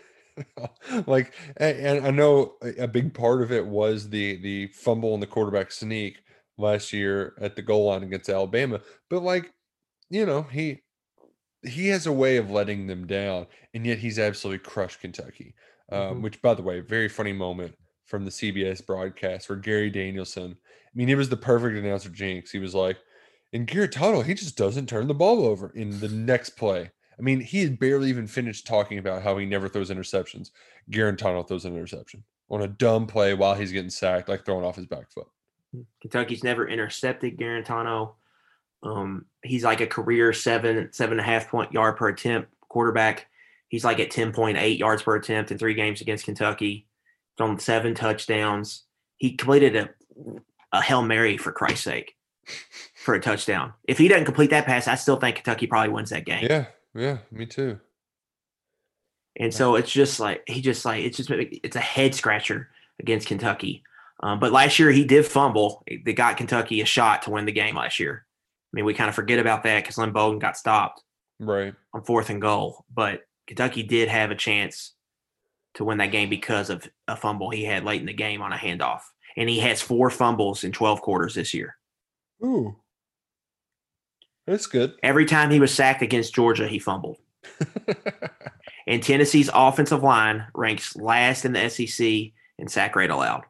Like, and I know a big part of it was the fumble and the quarterback sneak last year at the goal line against Alabama, but like, he has a way of letting them down, and yet he's absolutely crushed Kentucky. which, by the way, very funny moment from the CBS broadcast where Gary Danielson, I mean, it was the perfect announcer jinx. He was like, in Garrett Tuttle, he just doesn't turn the ball over in the next play. I mean, he had barely even finished talking about how he never throws interceptions. Garrett Tuttle throws an interception on a dumb play while he's getting sacked, like throwing off his back foot. Kentucky's never intercepted Garantano. He's like a career 7.5 point yard per attempt quarterback. He's like at 10.8 yards per attempt in 3 games against Kentucky. Thrown 7 touchdowns. He completed a Hail Mary, for Christ's sake, for a touchdown. If he doesn't complete that pass, I still think Kentucky probably wins that game. Yeah, me too. And so it's a head scratcher against Kentucky. But last year he did fumble. They got Kentucky a shot to win the game last year. I mean, we kind of forget about that because Lynn Bowden got stopped right on 4th and goal. But Kentucky did have a chance to win that game because of a fumble he had late in the game on a handoff. And he has 4 fumbles in 12 quarters this year. Ooh. That's good. Every time he was sacked against Georgia, he fumbled. And Tennessee's offensive line ranks last in the SEC in sack rate allowed.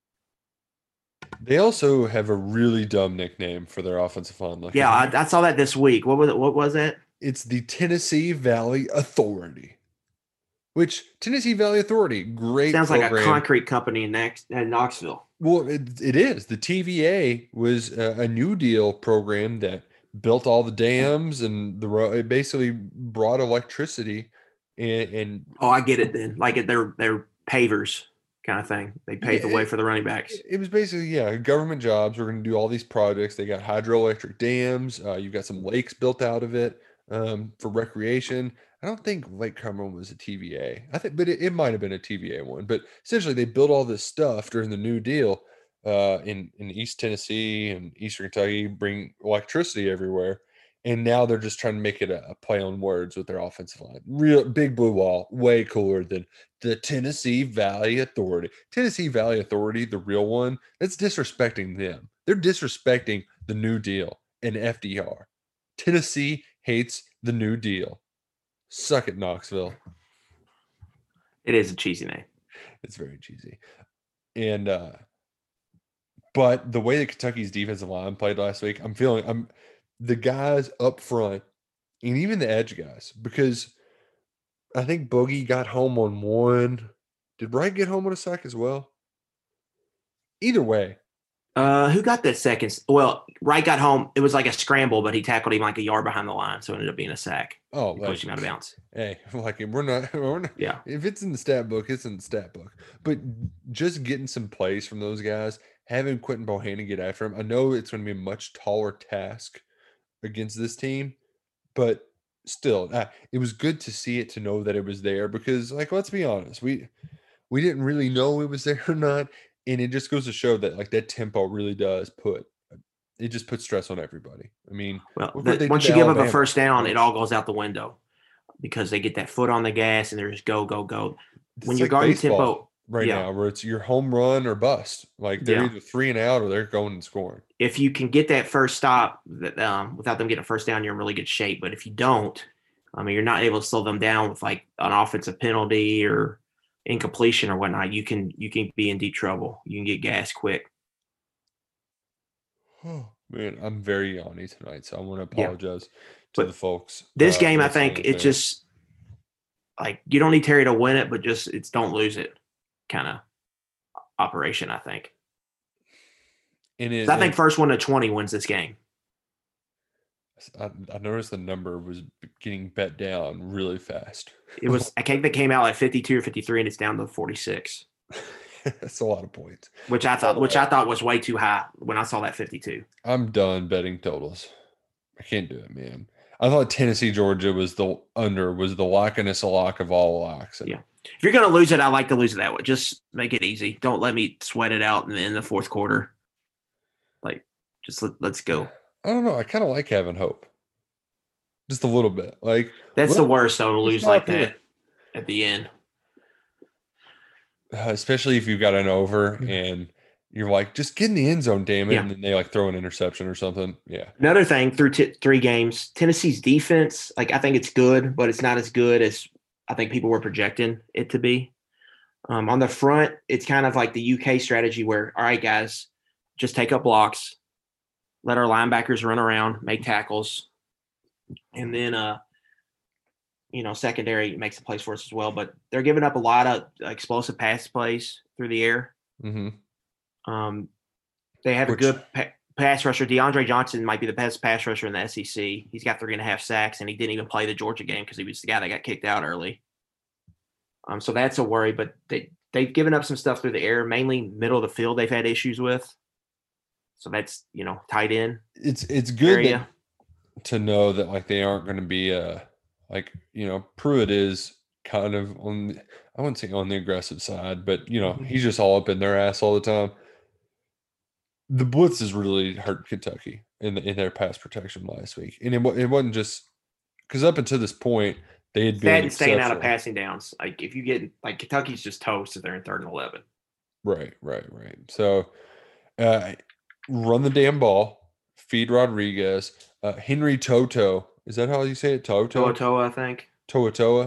They also have a really dumb nickname for their offensive line. Yeah, I saw that this week. What was that? It's the Tennessee Valley Authority. Which, Tennessee Valley Authority, great Sounds program. like a concrete company in Knoxville. Well, it is. The TVA was a New Deal program that built all the dams and it basically brought electricity and oh, I get it then. Like they're pavers kind of thing. They paved the way for the running backs. It was basically, government jobs. We're going to do all these projects. They got hydroelectric dams. You've got some lakes built out of it for recreation. I don't think Lake Cumberland was a TVA. I think, but it might have been a TVA one. But essentially, they built all this stuff during the New Deal in East Tennessee and Eastern Kentucky, bring electricity everywhere. And now they're just trying to make it a play on words with their offensive line. Real big blue wall, way cooler than the Tennessee Valley Authority. Tennessee Valley Authority, the real one, that's disrespecting them. They're disrespecting the New Deal and FDR. Tennessee hates the New Deal. Suck it, Knoxville. It is a cheesy name. It's very cheesy. And but the way that Kentucky's defensive line played last week, I'm the guys up front and even the edge guys, because I think Boogie got home on one. Did Wright get home on a sack as well? Either way. Who got that second? Well, Wright got home. It was like a scramble, but he tackled him like a yard behind the line, so it ended up being a sack. Oh, pushed him out of bounds. Hey, like we're not. Yeah. If it's in the stat book, it's in the stat book. But just getting some plays from those guys, having Quentin Bohannon get after him, I know it's going to be a much taller task against this team, but still, it was good to see it, to know that it was there, because, like, let's be honest, we didn't really know it was there or not. And it just goes to show that, like, that tempo really does put stress on everybody. I mean, well, once you give up a first down, it all goes out the window because they get that foot on the gas and they're just go, go, go. When you're guarding tempo now, where it's your home run or bust, like they're either 3 and out or they're going and scoring. If you can get that first stop without them getting a first down, you're in really good shape. But if you don't, I mean, you're not able to slow them down with like an offensive penalty or incompletion or whatnot, you can be in deep trouble. You can get gas quick. Oh, man, I'm very yawny tonight, so I want to apologize to the folks. This game, I think it's just like you don't need Terry to win it, but just it's don't lose it kind of operation, I think. I think first one to 20 wins this game. I noticed the number was getting bet down really fast. It was, I think they came out at 52 or 53, and it's down to 46. That's a lot of points. Which I thought was way too high when I saw that 52. I'm done betting totals. I can't do it, man. I thought Tennessee, Georgia was the lockiness a lock of all locks. Yeah. If you're going to lose it, I like to lose it that way. Just make it easy. Don't let me sweat it out in the fourth quarter. Like, just let's go. I don't know. I kind of like having hope. Just a little bit. Like, that's the worst, though, to lose like that at the end. Especially if you've got an over and you're like, just get in the end zone, damn it. Yeah. And then they like throw an interception or something. Yeah. Another thing, through 3 games, Tennessee's defense, like I think it's good, but it's not as good as I think people were projecting it to be. On the front, it's kind of like the UK strategy where, all right, guys, just take up blocks, let our linebackers run around, make tackles, and then secondary makes the plays for us as well. But they're giving up a lot of explosive pass plays through the air. Mm-hmm. They have a good pass rusher. DeAndre Johnson might be the best pass rusher in the SEC. He's got 3.5 sacks, and he didn't even play the Georgia game because he was the guy that got kicked out early. So that's a worry. But they've given up some stuff through the air, mainly middle of the field they've had issues with. So that's, tight end. It's good to know that, like, they aren't going to be Pruitt is kind of on, I wouldn't say on the aggressive side, but, he's just all up in their ass all the time. The blitz has really hurt Kentucky in their pass protection last week. And it wasn't just because up until this point, they had been staying out of passing downs. Like, if you get, like, Kentucky's just toast if they're in 3rd and 11. Right. So, run the damn ball, feed Rodriguez, Henry Toto. Is that how you say it? Toa, I think. Toa.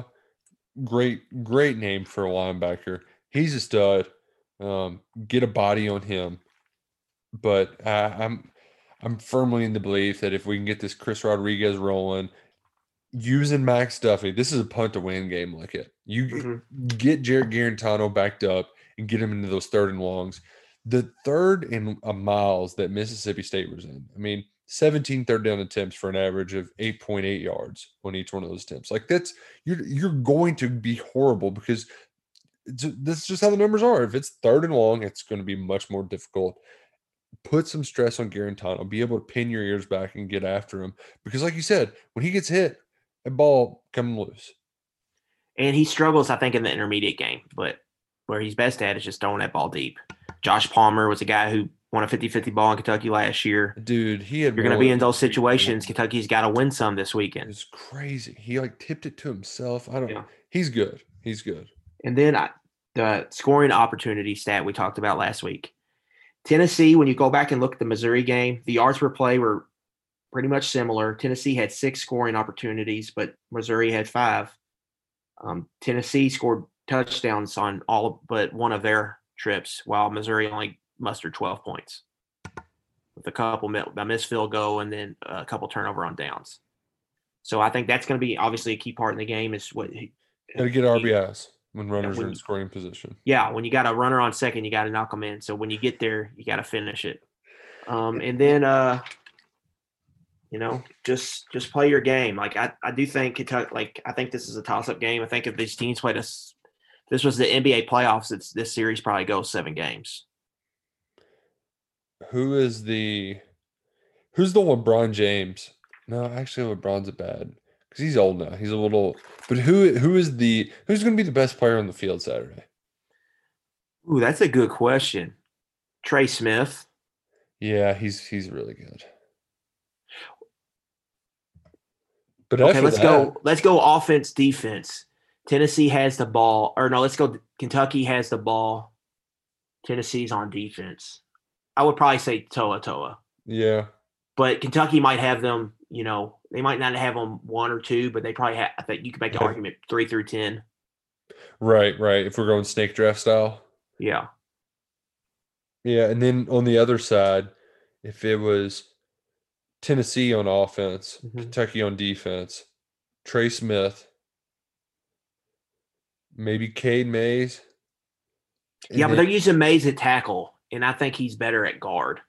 Great name for a linebacker. He's a stud. Get a body on him. But I'm firmly in the belief that if we can get this Chris Rodriguez rolling, using Max Duffy, this is a punt to win game like it. You get Jarrett Guarantano backed up and get him into those 3rd and longs. The 3rd and miles that Mississippi State was in. I mean, 17 third down attempts for an average of 8.8 yards on each one of those attempts. Like, that's you're going to be horrible because that's just how the numbers are. If it's 3rd and long, it's going to be much more difficult. Put some stress on Guarantano. Be able to pin your ears back and get after him because, like you said, when he gets hit, that ball comes loose. And he struggles, I think, in the intermediate game, but where he's best at is just throwing that ball deep. Josh Palmer was a guy who won a 50-50 ball in Kentucky last year. Dude, you're going to be in those situations. Kentucky's got to win some this weekend. It's crazy. He tipped it to himself. He's good. And then the scoring opportunity stat we talked about last week. Tennessee, when you go back and look at the Missouri game, the yards per play were pretty much similar. Tennessee had 6 scoring opportunities, but Missouri had 5. Tennessee scored touchdowns on all but one of their trips, while Missouri only mustered 12 points with a couple a missed field goal and then a couple turnover on downs. So I think that's going to be obviously a key part in the game is what got to get RBIs when runners are in scoring position. Yeah, when you got a runner on second, you got to knock them in. So when you get there, you got to finish it. And then just play your game. Like I do think Kentucky. Like I think this is a toss-up game. I think if these teams played us. This was the NBA playoffs. This series probably goes 7 games. Who's the LeBron James? No, actually, LeBron's a bad because he's old now. He's a little. But who's going to be the best player on the field Saturday? Ooh, that's a good question. Trey Smith. Yeah, he's really good. But okay, let's go offense, defense. Tennessee has the ball. Or no, let's go Kentucky has the ball. Tennessee's on defense. I would probably say Toa. Yeah. But Kentucky might have them, they might not have them 1 or 2, but they probably have, I think you could make the argument 3 through 10. Right. If we're going snake draft style. Yeah. Yeah, and then on the other side, if it was Tennessee on offense, Kentucky on defense, Trey Smith, maybe Cade Mays. Yeah, but they're using Mays at tackle, and I think he's better at guard.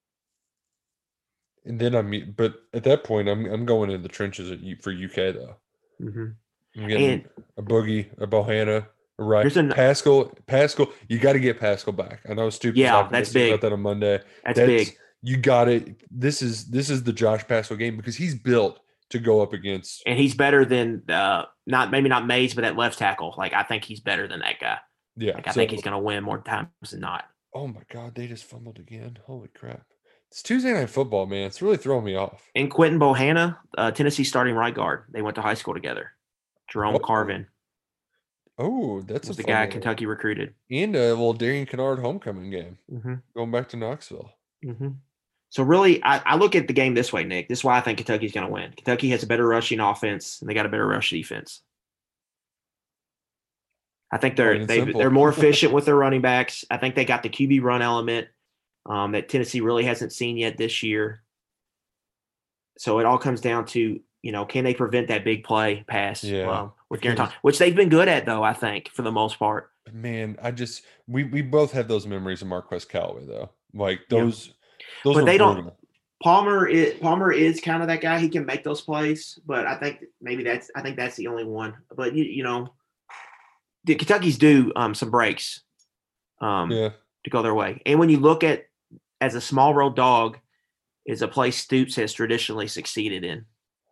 And then but at that point, I'm going into the trenches for UK though. I'm getting a Boogie, a Bohanna, a Wright, Pascal. You got to get Pascal back. I know it's stupid. Yeah, that's big. About that on Monday. That's big. You got it. This is the Josh Pascal game because he's built to go up against. And he's better than maybe not Mays, but at left tackle. Like I think he's better than that guy. Yeah, I think he's going to win more times than not. Oh my God, they just fumbled again. Holy crap. It's Tuesday Night Football, man. It's really throwing me off. And Quentin Bohanna, Tennessee starting right guard. They went to high school together. Jerome Carvin. Oh, that's the guy Kentucky recruited. And a little Darian Kennard homecoming game. Going back to Knoxville. So really, I look at the game this way, Nick. This is why I think Kentucky's going to win. Kentucky has a better rushing offense, and they got a better rush defense. I think Plain and simple. they're more efficient with their running backs. I think they got the QB run element that Tennessee really hasn't seen yet this year. So it all comes down to, can they prevent that big play pass with Guaranton, which they've been good at, though, I think, for the most part. Man, we both have those memories of Marquez Callaway, though. Like those but they brutal. don't. Palmer is kind of that guy. He can make those plays, but I think that's the only one. But the Kentucky's due some breaks to go their way. And when you look at as a small road dog is a place Stoops has traditionally succeeded in.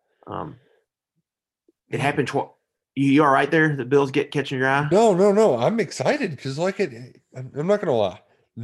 It happened. You all right there? The Bills catching your eye? No. I'm excited because I'm not gonna lie.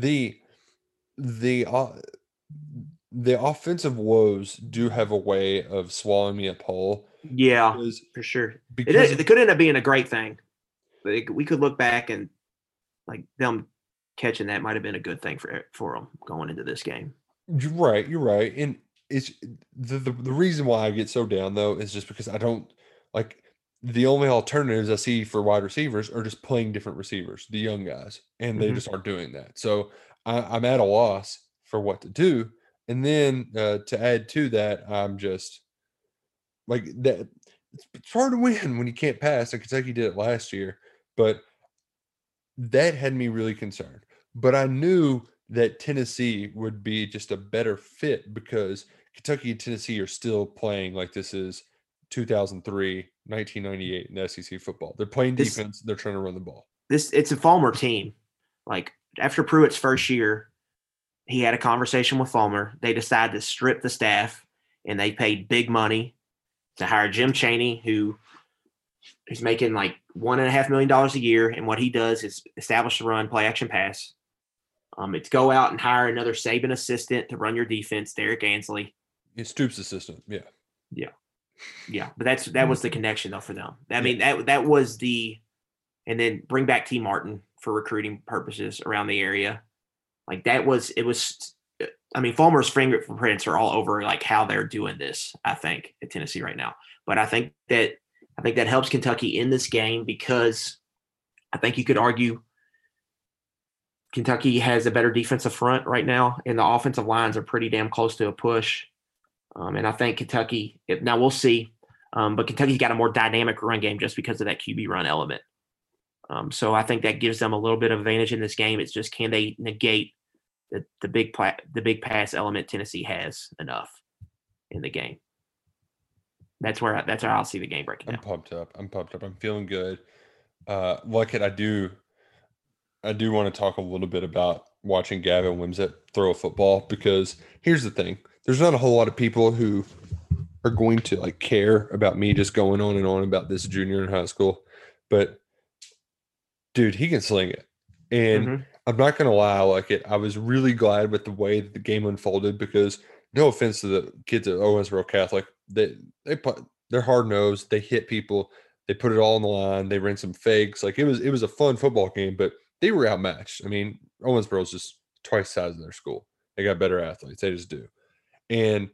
The offensive woes do have a way of swallowing me up whole. Yeah, for sure. It could end up being a great thing. We could look back and like them catching that might have been a good thing for them going into this game. You're right. And it's the reason why I get so down though is just because I don't like the only alternatives I see for wide receivers are just playing different receivers, the young guys, and they just aren't doing that. So I'm at a loss for what to do. And then to add to that, I'm just like that. It's hard to win when you can't pass, and Kentucky did it last year. But that had me really concerned. But I knew that Tennessee would be just a better fit because Kentucky and Tennessee are still playing like this is 2003, 1998 in SEC football. They're playing defense. They're trying to run the ball. It's a Fulmer team. Like after Pruitt's first year, he had a conversation with Fulmer. They decided to strip the staff, and they paid big money to hire Jim Chaney, who's making like $1.5 million a year. And what he does is establish the run, play action pass. It's go out and hire another Saban assistant to run your defense, Derek Ansley. It's Stoops' assistant, yeah. But that was the connection though for them. I mean that was and then bring back T. Martin for recruiting purposes around the area. Like Fulmer's fingerprints are all over like how they're doing this, I think, at Tennessee right now. But I think that helps Kentucky in this game because I think you could argue Kentucky has a better defensive front right now, and the offensive lines are pretty damn close to a push. And I think Kentucky, now we'll see, but Kentucky's got a more dynamic run game just because of that QB run element. So I think that gives them a little bit of advantage in this game. It's just, can they negate the big pass element Tennessee has enough in the game? That's where I'll see the game breaking down. I'm pumped up. I'm feeling good. I do want to talk a little bit about watching Gavin Wimsatt throw a football because here's the thing. There's not a whole lot of people who are going to like care about me just going on and on about this junior in high school, but dude, he can sling it. And I'm not going to lie, I was really glad with the way that the game unfolded because no offense to the kids at Owensboro Catholic, they're hard nosed. They hit people. They put it all on the line. They ran some fakes. Like it was a fun football game, but they were outmatched. I mean, Owensboro's just twice the size of their school. They got better athletes. They just do. And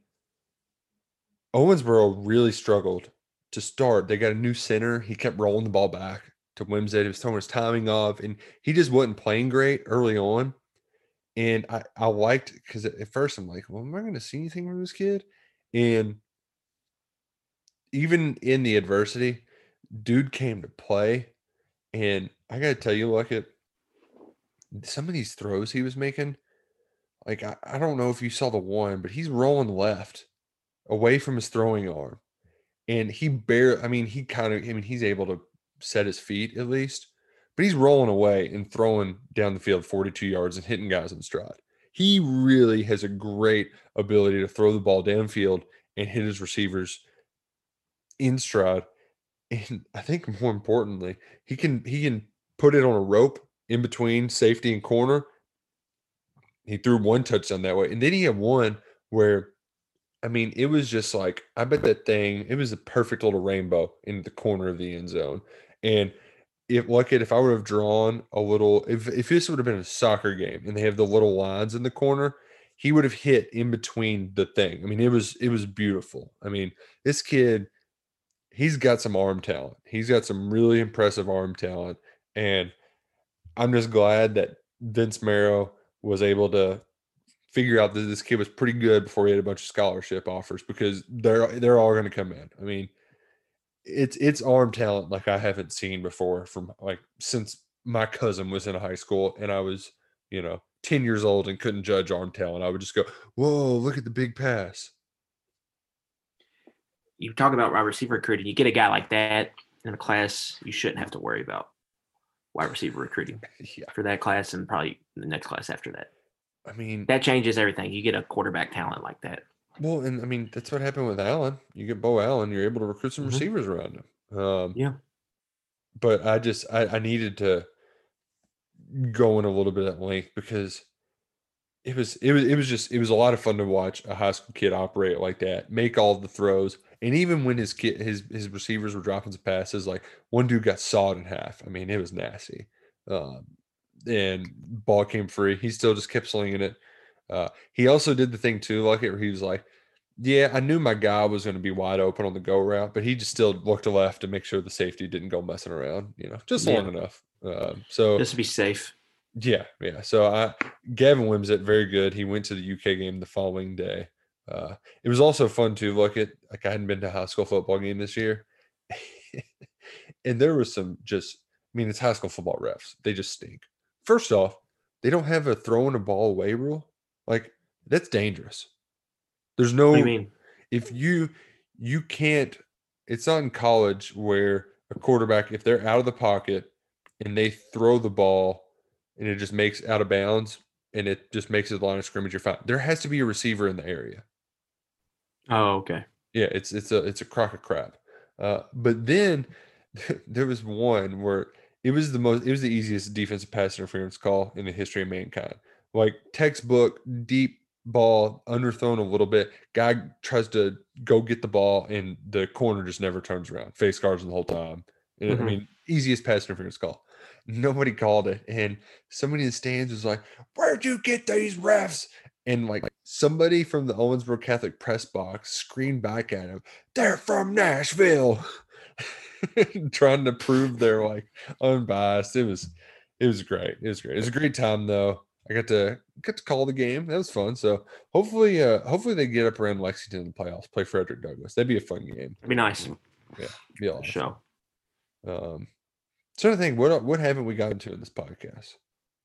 Owensboro really struggled to start. They got a new center. He kept rolling the ball back to Wimsatt. He was throwing his timing off, and he just wasn't playing great early on. And I liked because at first I'm like, well, am I going to see anything from this kid? And even in the adversity, dude came to play. And I got to tell you, some of these throws he was making, I don't know if you saw the one, but he's rolling left away from his throwing arm. And he's able to set his feet at least, but he's rolling away and throwing down the field 42 yards and hitting guys in stride. He really has a great ability to throw the ball downfield and hit his receivers in stride. And I think more importantly, he can put it on a rope in between safety and corner. He threw one touchdown that way. And then he had one where, it was just like, I bet that thing, it was a perfect little rainbow in the corner of the end zone. And if I would have drawn a little, if this would have been a soccer game and they have the little lines in the corner, he would have hit in between the thing. It was beautiful. This kid, he's got some arm talent. He's got some really impressive arm talent. And I'm just glad that Vince Marrow was able to figure out that this kid was pretty good before he had a bunch of scholarship offers, because they're all going to come in. I mean, it's arm talent like I haven't seen before from like since my cousin was in high school and I was, 10 years old and couldn't judge arm talent. I would just go, whoa, look at the big pass. You talk about wide receiver recruiting. You get a guy like that in a class, you shouldn't have to worry about wide receiver recruiting for that class and probably the next class after that. I mean, that changes everything. You get a quarterback talent like that. Well, and I mean, that's what happened with Allen. You get Bo Allen, you're able to recruit some receivers around him. Yeah. But I needed to go in a little bit at length because it was a lot of fun to watch a high school kid operate like that, make all the throws. And even when his receivers were dropping some passes, like one dude got sawed in half. I mean, it was nasty. And ball came free. He still just kept slinging it. He also did the thing too, like where he was like, yeah, I knew my guy was going to be wide open on the go route, but he just still looked to left to make sure the safety didn't go messing around, just long enough. So just to be safe. Yeah. So Gavin Wimsatt, very good. He went to the UK game the following day. It was also fun to look at, like, I hadn't been to a high school football game this year. And there was it's high school football refs. They just stink. First off, they don't have a throwing a ball away rule. Like, that's dangerous. There's no, what do you mean? If you can't, it's not in college where a quarterback, if they're out of the pocket and they throw the ball and it just makes out of bounds and it just makes it the line of scrimmage, you're fine. There has to be a receiver in the area. Oh, okay. Yeah, it's a crock of crap. But then there was one where it was the easiest defensive pass interference call in the history of mankind. Like textbook, deep ball, underthrown a little bit. Guy tries to go get the ball, and the corner just never turns around. Face guards the whole time. And, I mean, easiest pass interference call. Nobody called it. And somebody in the stands was like, where'd you get these refs? And like somebody from the Owensboro Catholic press box screamed back at him, they're from Nashville. Trying to prove they're like unbiased. It was great. It was a great time though. I got to call the game. That was fun. So hopefully they get up around Lexington in the playoffs, play Frederick Douglass. That'd be a fun game. It'd be nice. Yeah, be awesome. Show. So I think what haven't we gotten to in this podcast?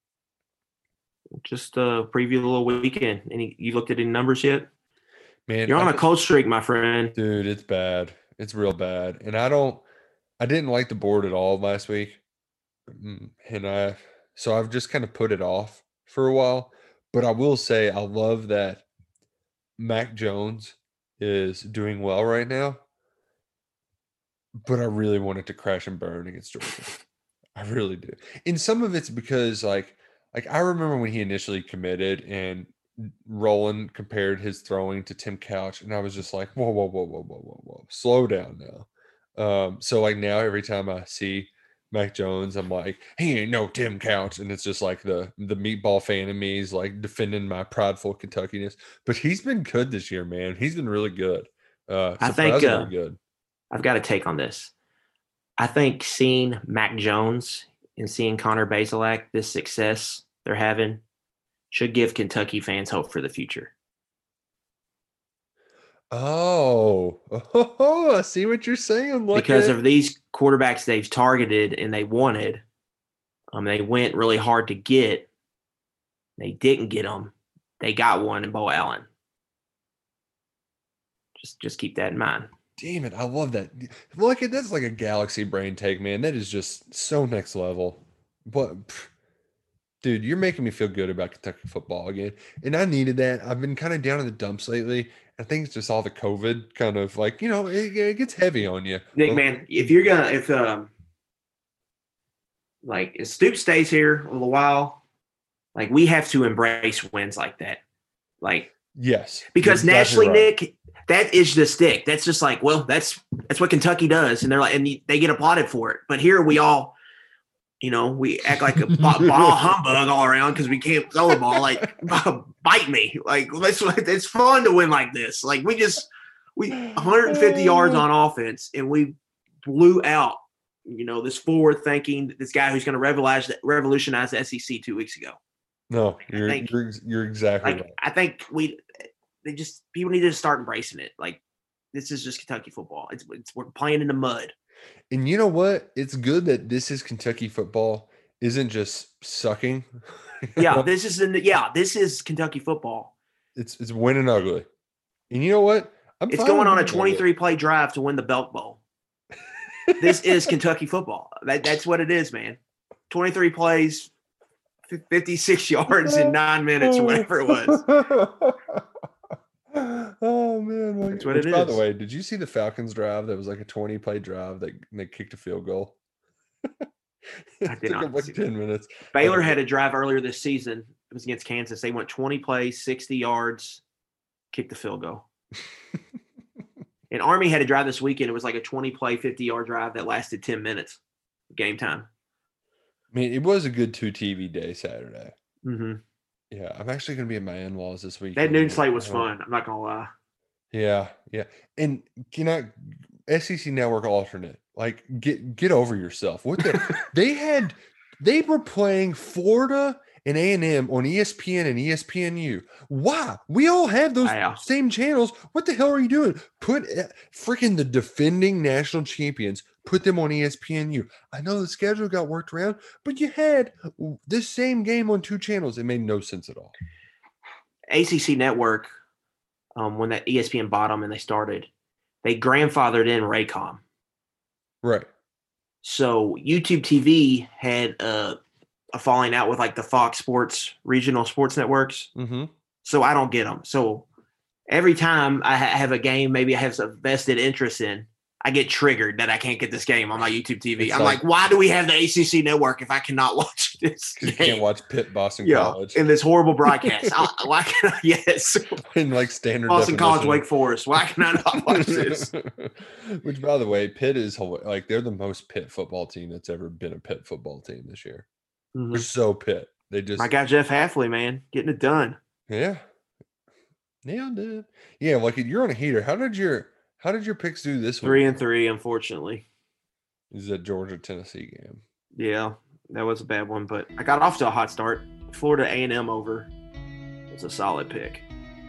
Just preview the little weekend. You looked at any numbers yet? Man, you're on a cold streak, my friend. Dude, it's bad. It's real bad. And I didn't like the board at all last week. And so I've just kind of put it off for a while. But I will say I love that Mac Jones is doing well right now. But I really want it to crash and burn against Georgia. I really do. And some of it's because like I remember when he initially committed and Roland compared his throwing to Tim Couch, and I was just like, whoa, slow down now. So like now every time I see Mac Jones, I'm like, he ain't no Tim Couch, and it's just like the meatball fan in me is like defending my prideful Kentuckiness. But he's been good this year, man. He's been really good. I think good. I've got a take on this. I think seeing Mac Jones and seeing Connor Bazelak, this success they're having, should give Kentucky fans hope for the future. Oh, I see what you're saying. Because of these quarterbacks they've targeted and they wanted, they went really hard to get. They didn't get them. They got one in Bo Allen. Just keep that in mind. Damn it, I love that. Look, that's like a galaxy brain take, man. That is just so next level. But, dude, you're making me feel good about Kentucky football again. And I needed that. I've been kind of down in the dumps lately. I think it's just all the COVID kind of like, it gets heavy on you. Nick, man, if Stoops stays here a little while, like we have to embrace wins like that. Like, yes. Because nationally, right. Nick, that is the stick. That's just like, well, that's what Kentucky does. And they're like, and they get applauded for it. But here we all, we act like a ball humbug all around because we can't throw the ball. Like, bite me. Like, it's fun to win like this. Like, we 150 yards on offense and we blew out, this forward thinking, this guy who's going to revolutionize the SEC 2 weeks ago. No, you're exactly right. I think people need to start embracing it. Like, this is just Kentucky football. We're playing in the mud. And you know what? It's good that this is Kentucky football. Isn't just sucking. Yeah, this is Kentucky football. It's winning ugly. And you know what? It's going on a 23-play drive to win the Belk Bowl. This is Kentucky football. That's what it is, man. 23 plays, 56 yards in 9 minutes or whatever it was. Oh, man. That's what it is. By the way, did you see the Falcons drive that was like a 20-play drive that they kicked a field goal? I did not. Like 10 minutes. Baylor had a drive earlier this season. It was against Kansas. They went 20 plays, 60 yards, kicked the field goal. And Army had a drive this weekend. It was like a 20-play, 50-yard drive that lasted 10 minutes. Game time. I mean, it was a good 2 TV day Saturday. Mm-hmm. Yeah, I'm actually going to be at my in-laws this week. That noon slate was fun. I'm not going to lie. Yeah. And SEC Network alternate. Like, get over yourself. What they were playing Florida and A&M on ESPN and ESPNU. Why? We all have those same channels. What the hell are you doing? Put freaking the defending national champions, put them on ESPNU. I know the schedule got worked around, but you had this same game on 2 channels. It made no sense at all. ACC Network, when that ESPN bought them and they started, they grandfathered in Raycom. Right. So YouTube TV had a falling out with like the Fox Sports regional sports networks. Mm-hmm. So I don't get them. So every time I have a game, maybe I have some vested interest in, I get triggered that I can't get this game on my YouTube TV. I'm like, why do we have the ACC Network if I cannot watch this game? You can't watch Pitt Boston College in this horrible broadcast. Why can I? Yes, in like standard Boston definition. College, Wake Forest. Why can I not watch this? Which, by the way, Pitt is like they're the most Pitt football team that's ever been a Pitt football team this year. Mm-hmm. They're so Pitt. They just my guy Jeff Hafley, man, getting it done. Yeah, nailed it. Yeah, like you're on a heater. How did your picks do this week? 3-3, unfortunately. Is that Georgia-Tennessee game? Yeah, that was a bad one, but I got off to a hot start. Florida A&M over was a solid pick.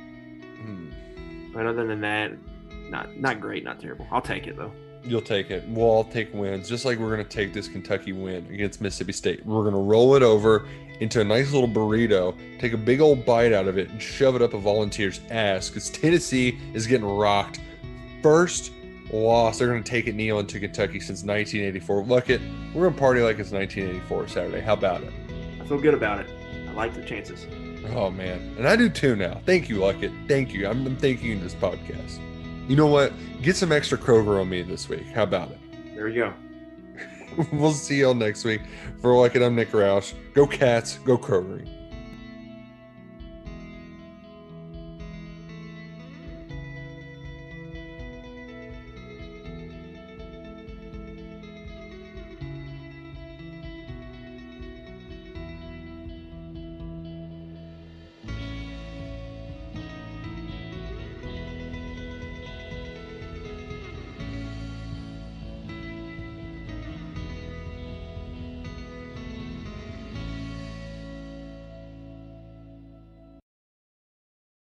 But other than that, not great, not terrible. I'll take it, though. You'll take it. We'll all take wins, just like we're going to take this Kentucky win against Mississippi State. We're going to roll it over into a nice little burrito, take a big old bite out of it, and shove it up a Volunteer's ass because Tennessee is getting rocked. First loss. They're going to take it kneeling to Kentucky since 1984. Look it. We're going to party like it's 1984 Saturday. How about it? I feel good about it. I like the chances. Oh, man. And I do too now. Thank you, Luckett. Thank you. I'm thanking you in this podcast. You know what? Get some extra Kroger on me this week. How about it? There you go. We'll see y'all next week. For Luckett, I'm Nick Roush. Go Cats. Go Kroger.